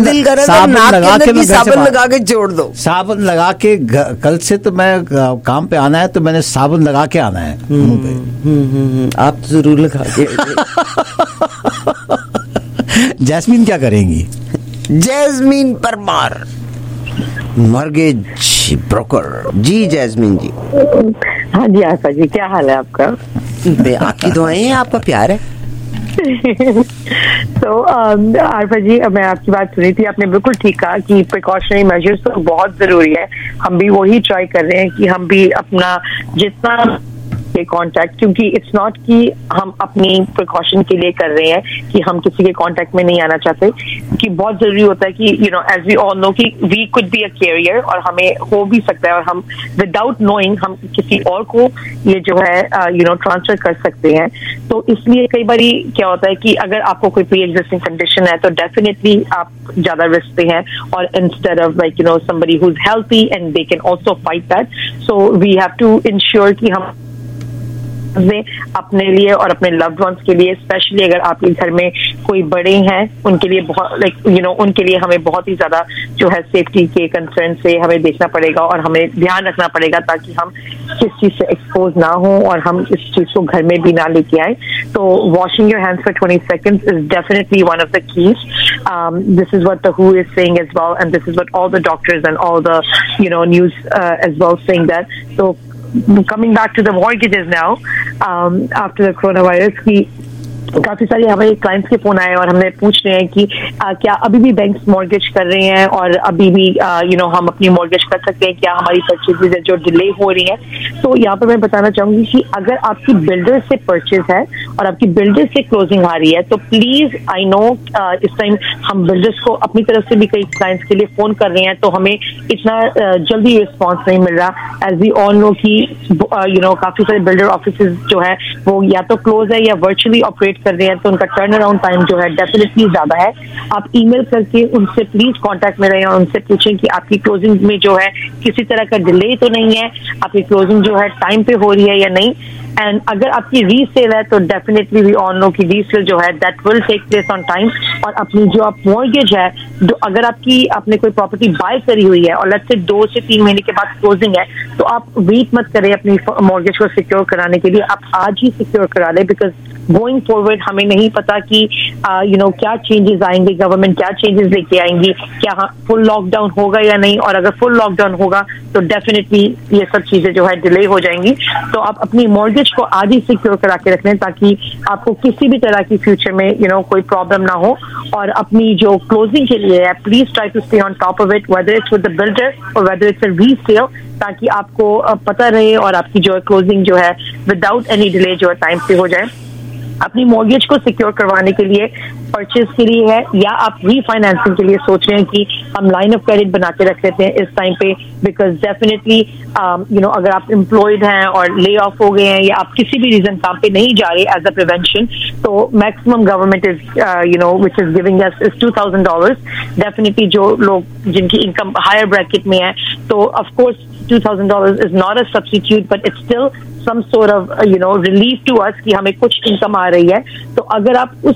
लगा के जोड़ दो, साबुन लगा के कल से तो मैं काम पे आना है तो मैंने साबुन लगा के आना है मुंह पे। आप जरूर लगा के। जैस्मीन क्या करेंगी? Jasmine Parmar, mortgage broker. जी जैस्मीन जी। हाँ जी आशा जी, क्या हाल है आपका? आपकी दुआएं हैं, आपका प्यार है। तो आरफा जी, मैं आपकी बात सुनी थी, आपने बिल्कुल ठीक कहा कि प्रिकॉशनरी मेजर्स तो बहुत जरूरी है। हम भी वही ट्राई कर रहे हैं कि हम भी अपना जितना कांटेक्ट, क्योंकि इट्स नॉट कि हम अपनी प्रिकॉशन के लिए कर रहे हैं कि हम किसी के कांटेक्ट में नहीं आना चाहते, कि बहुत जरूरी होता है कि you know as we all know कि we could be a carrier, और हमें हो भी सकता है और हम विदाउट नोइंग हम किसी और को ये जो है ट्रांसफर कर सकते हैं। तो इसलिए कई बार क्या होता है कि अगर आपको कोई प्री एग्जिस्टिंग कंडीशन है तो डेफिनेटली आप ज्यादा रिस्क पे हैं, और instead of somebody who's healthy and they can also fight that, so we have to ensure कि हम अपने लिए और अपने लव्ड वंस के लिए, स्पेशली अगर आपके घर में कोई बड़े हैं, उनके लिए बहुत उनके लिए हमें बहुत ही ज्यादा जो है सेफ्टी के कंसर्न से हमें देखना पड़ेगा और हमें ध्यान रखना पड़ेगा ताकि हम किस चीज से एक्सपोज ना हो और हम इस चीज को घर में भी ना लेके आए। तो washing your hands for 20 seconds is definitely one of the keys. This is what the WHO is saying as well, and this is what all the doctors and all the news as well saying that. So coming back to the mortgages now, after the coronavirus, काफी सारे हमारे clients के phone आए और हमने पूछ रहे हैं कि क्या अभी भी बैंक्स मॉर्गेज कर रहे हैं और अभी भी हम अपनी मॉर्गेज कर सकते हैं, क्या हमारी परचेज जो डिले हो रही है। तो यहाँ पर मैं बताना चाहूंगी कि अगर आपकी बिल्डर से परचेज है और आपकी बिल्डर से क्लोजिंग आ रही है तो प्लीज, आई नो इस टाइम हम बिल्डर्स को अपनी तरफ से भी कई क्लाइंट्स के लिए फोन कर रहे हैं तो हमें इतना जल्दी रिस्पॉन्स नहीं मिल रहा। एज वी ऑल नो कि काफी सारे बिल्डर ऑफिसेज जो है वो या तो क्लोज है या वर्चुअली ऑपरेट कर रहे हैं, तो उनका टर्न अराउंड टाइम जो है डेफिनेटली ज्यादा है। आप ईमेल करके उनसे प्लीज कांटेक्ट में रहें और उनसे पूछें कि आपकी क्लोजिंग में जो है किसी तरह का डिले तो नहीं है, आपकी क्लोजिंग जो है टाइम पे हो रही है या नहीं। एंड अगर आपकी रीसेल है तो डेफिनेटली वी ऑल नो कि रीसेल जो है that will take place on time, और अपनी जो आप मॉर्गेज है, अगर आपने कोई प्रॉपर्टी बाय करी हुई है और लेट्स से 2 से 3 महीने के बाद क्लोजिंग है, तो आप वेट मत करें अपनी मॉर्गेज को सिक्योर कराने के लिए, आप आज ही सिक्योर करा ले, बिकॉज गोइंग फॉरवर्ड हमें नहीं पता कि क्या चेंजेस आएंगे, गवर्नमेंट क्या चेंजेस लेके आएंगी, क्या फुल लॉकडाउन होगा या नहीं, और अगर फुल लॉकडाउन होगा तो डेफिनेटली ये सब चीजें जो है डिले हो जाएंगी। तो आप अपनी मॉर्गेज को आज ही सिक्योर करा के रख लें ताकि आपको किसी भी तरह की फ्यूचर में कोई प्रॉब्लम ना हो। और अपनी जो क्लोजिंग के लिए है, please try to stay on top of it, whether it's with the builder और वेदर इट्स अ रीसेल, ताकि आपको पता रहे और आपकी जो क्लोजिंग जो है विदाउट एनी डिले जो है टाइम पे हो जाए। अपनी मॉर्गेज को सिक्योर करवाने के लिए परचेज के लिए है, या आप रीफाइनेंसिंग के लिए सोच रहे हैं कि हम लाइन ऑफ क्रेडिट बना के रख लेते हैं इस टाइम पे, बिकॉज डेफिनेटली अगर आप एम्प्लॉयड हैं और ले ऑफ हो गए हैं या आप किसी भी रीजन काम पे नहीं जा रहे एज अ प्रिवेंशन, तो maximum government is which is giving us is $2,000। Definitely जो लोग जिनकी इनकम हायर ब्रैकेट में है, तो of course $2,000 is not a substitute, but it's still some sort of relief to us कि हमें कुछ इनकम आ रही है। तो अगर आप उस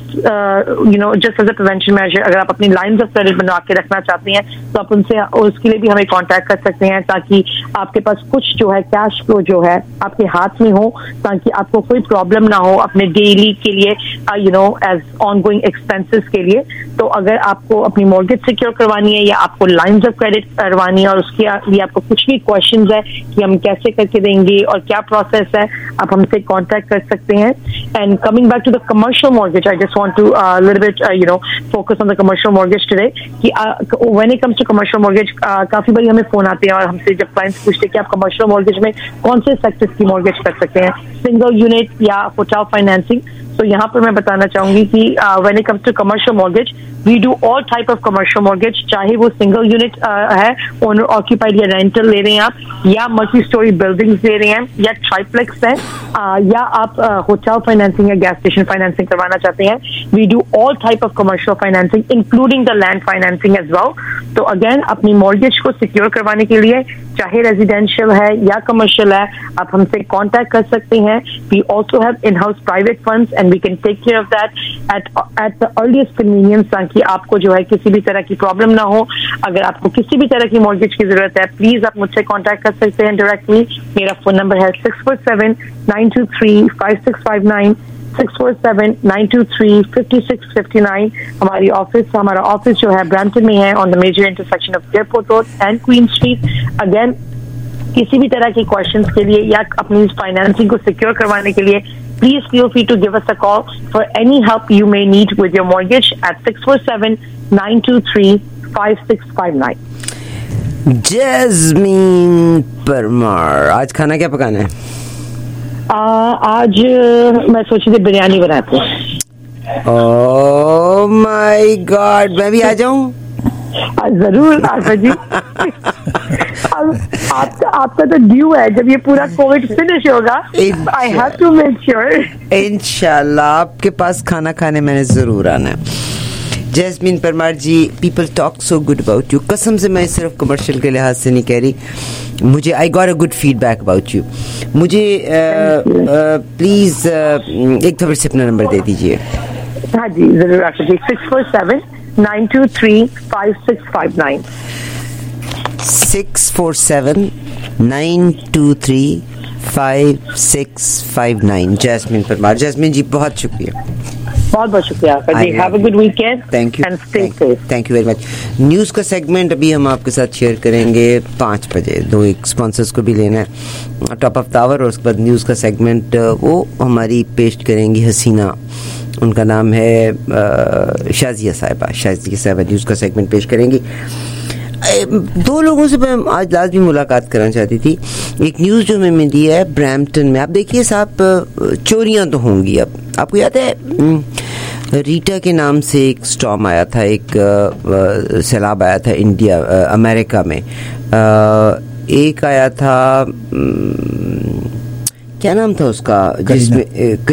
just as a prevention measure अगर आप अपनी लाइंस ऑफ क्रेडिट बनवा के रखना चाहते हैं तो आप उनसे उसके लिए भी हमें कांटेक्ट कर सकते हैं, ताकि आपके पास कुछ जो है कैश फ्लो जो है आपके हाथ में हो, ताकि आपको कोई प्रॉब्लम ना हो अपने डेली के लिए एज ऑन गोइंग एक्सपेंसेस के लिए। तो अगर आपको अपनी मॉर्गेज सिक्योर करवानी है या आपको लाइंस ऑफ क्रेडिट करवानी है और उसके लिए आपको कुछ भी क्वेश्चंस है कि हम कैसे करके देंगे और क्या प्रोसेस है, आप हमसे कांटेक्ट कर सकते हैं। And coming back to the commercial mortgage, I just want to little bit focus on the commercial mortgage today कि when it comes to commercial mortgage काफी बार हमें फोन आते हैं और हमसे जब क्लाइंट्स पूछते हैं कि आप कमर्शियल मॉर्गेज में कौन से सेक्टर्स की मॉर्गेज कर सकते हैं, सिंगल यूनिट या होटल फाइनेंसिंग। तो यहाँ पर मैं बताना चाहूंगी कि when it comes to commercial mortgage we do all type of commercial mortgage, चाहे वो सिंगल यूनिट है, ओनर ऑक्यूपाइड या रेंटल ले रहे हैं आप, या मल्टी स्टोरी बिल्डिंग्स ले रहे हैं, या ट्राइप्लेक्स है, या आप होटल फाइनेंसिंग या गैस स्टेशन फाइनेंसिंग करवाना चाहते हैं। We do all type of commercial financing including the land financing as well. तो अगेन अपनी मॉर्गेज को सिक्योर करवाने के लिए चाहे रेजिडेंशियल है या कमर्शियल है, आप हमसे कांटेक्ट कर सकते हैं। We also have in house private funds and we can take care of that at the earliest convenience, ताकि आपको जो है किसी भी तरह की प्रॉब्लम ना हो। अगर आपको किसी भी तरह की मॉर्गेज की जरूरत है, प्लीज आप मुझसे कांटेक्ट कर सकते हैं डायरेक्टली। मेरा फोन नंबर है 647-923-5659 647-923-5659। हमारा ऑफिस जो है ब्रैम्पटन में है on the major intersection of Airport Road and Queen Street. Again किसी भी तरह के क्वेश्चंस के लिए या अपनी फाइनेंसिंग को सिक्योर करवाने के लिए please feel free to give us a call for any help you may need with your mortgage at 647-923-5659. Jasmine Parmar, आज खाना क्या पकाना है? आज मैं सोची थी बिरयानी बनाते हैं। ओह माय गॉड, मैं भी आ जाऊं? जरूर आशा जी। आपका तो ड्यू है जब ये पूरा कोविड फिनिश होगा। I have to make sure. इंशाल्लाह आपके पास खाना खाने मैंने जरूर आना है। Jasmine Parmar ji, people talk so good about you. कसम से मैं सिर्फ कमर्शियल के लिहाज से नहीं कह रही, मुझे I got a good feedback about you. मुझे प्लीज एक दफा से अपना नंबर दे दीजिए। हाँ जी जरूर आशा जी। 647-923-5659 647-923-5659। जैस्मीन परमार। जैस्मीन जी बहुत शुक्रिया, बहुत शुक्रिया आपका जी। Have a good weekend. Thank you and stay safe. Thank you very much. News का सेगमेंट अभी हम आपके साथ शेयर करेंगे 5 बजे। 2 एक स्पॉन्सर्स को भी लेना है, टॉप ऑफ द आवर, और उसके बाद न्यूज़ का सेगमेंट वो हमारी पेश करेंगी हसीना, उनका नाम है शाजिया साहिबा। शाजिया साहिबा न्यूज़ का सेगमेंट पेश करेंगी। 2 लोगों से मैं आज लाजमी मुलाकात करना चाहती थी। एक न्यूज़ जो मैंने दी है ब्रैम्पटन में, आप देखिए साहब चोरियां तो होंगी। अब आपको याद है रीटा के नाम से एक स्टॉर्म आया था, एक सैलाब आया था अमेरिका में। एक आया था, क्या नाम था उसका, जिसमें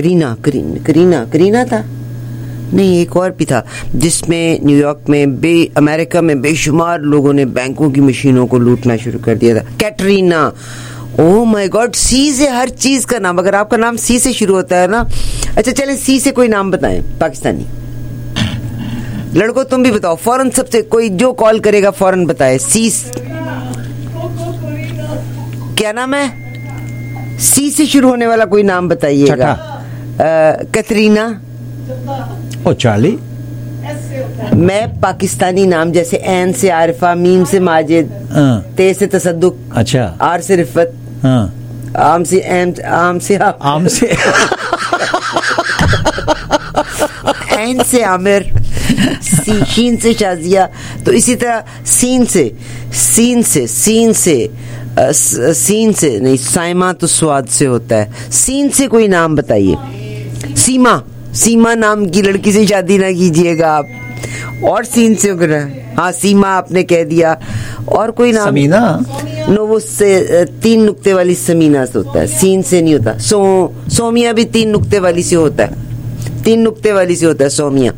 करीना था, नहीं एक और भी था, जिसमें न्यूयॉर्क में अमेरिका में बेशुमार लोगों ने बैंकों की मशीनों को लूटना शुरू कर दिया था। कैटरीना, ओह माय गॉड, सी से हर चीज का नाम, अगर आपका नाम सी से शुरू होता है ना। अच्छा चलें, सी से कोई नाम बताएं पाकिस्तानी। लड़कों तुम भी बताओ फौरन, सबसे कोई जो कॉल करेगा फौरन बताए। सी, क्या नाम है? सी से शुरू होने वाला कोई नाम बताइएगा। कैथरीना। Oh Charlie. मैं पाकिस्तानी नाम जैसे एन से आरिफा, मीम से माजिद, ते से तसद्दुक, अच्छा, आर से रिफत, आम से आम से एन से आमिर, शीन से शाजिया। तो इसी तरह सीन से नहीं, साइमा तो स्वाद से होता है। सीन से कोई नाम बताइए। सीमा नाम की लड़की से शादी ना कीजिएगा आप। और सीन से हाँ, सीमा आपने कह दिया। और कोई नाम? समीना। नो, वो से 3 नुक्ते वाली समीना से होता है, सीन से नहीं होता। सोमिया भी 3 नुक्ते वाली से होता है, 3 नुक्ते वाली से होता है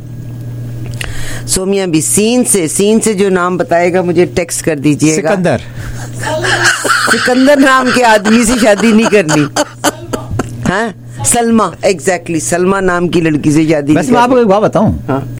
सोमिया भी। सीन से जो नाम बताएगा मुझे टेक्स्ट कर दीजिएगा। सिकंदर नाम के आदमी से शादी नहीं करनी। हाँ, सलमा, एग्जैक्टली, सलमा नाम की लड़की से शादी। वैसे मैं आपको एक बात बताऊं, हाँ?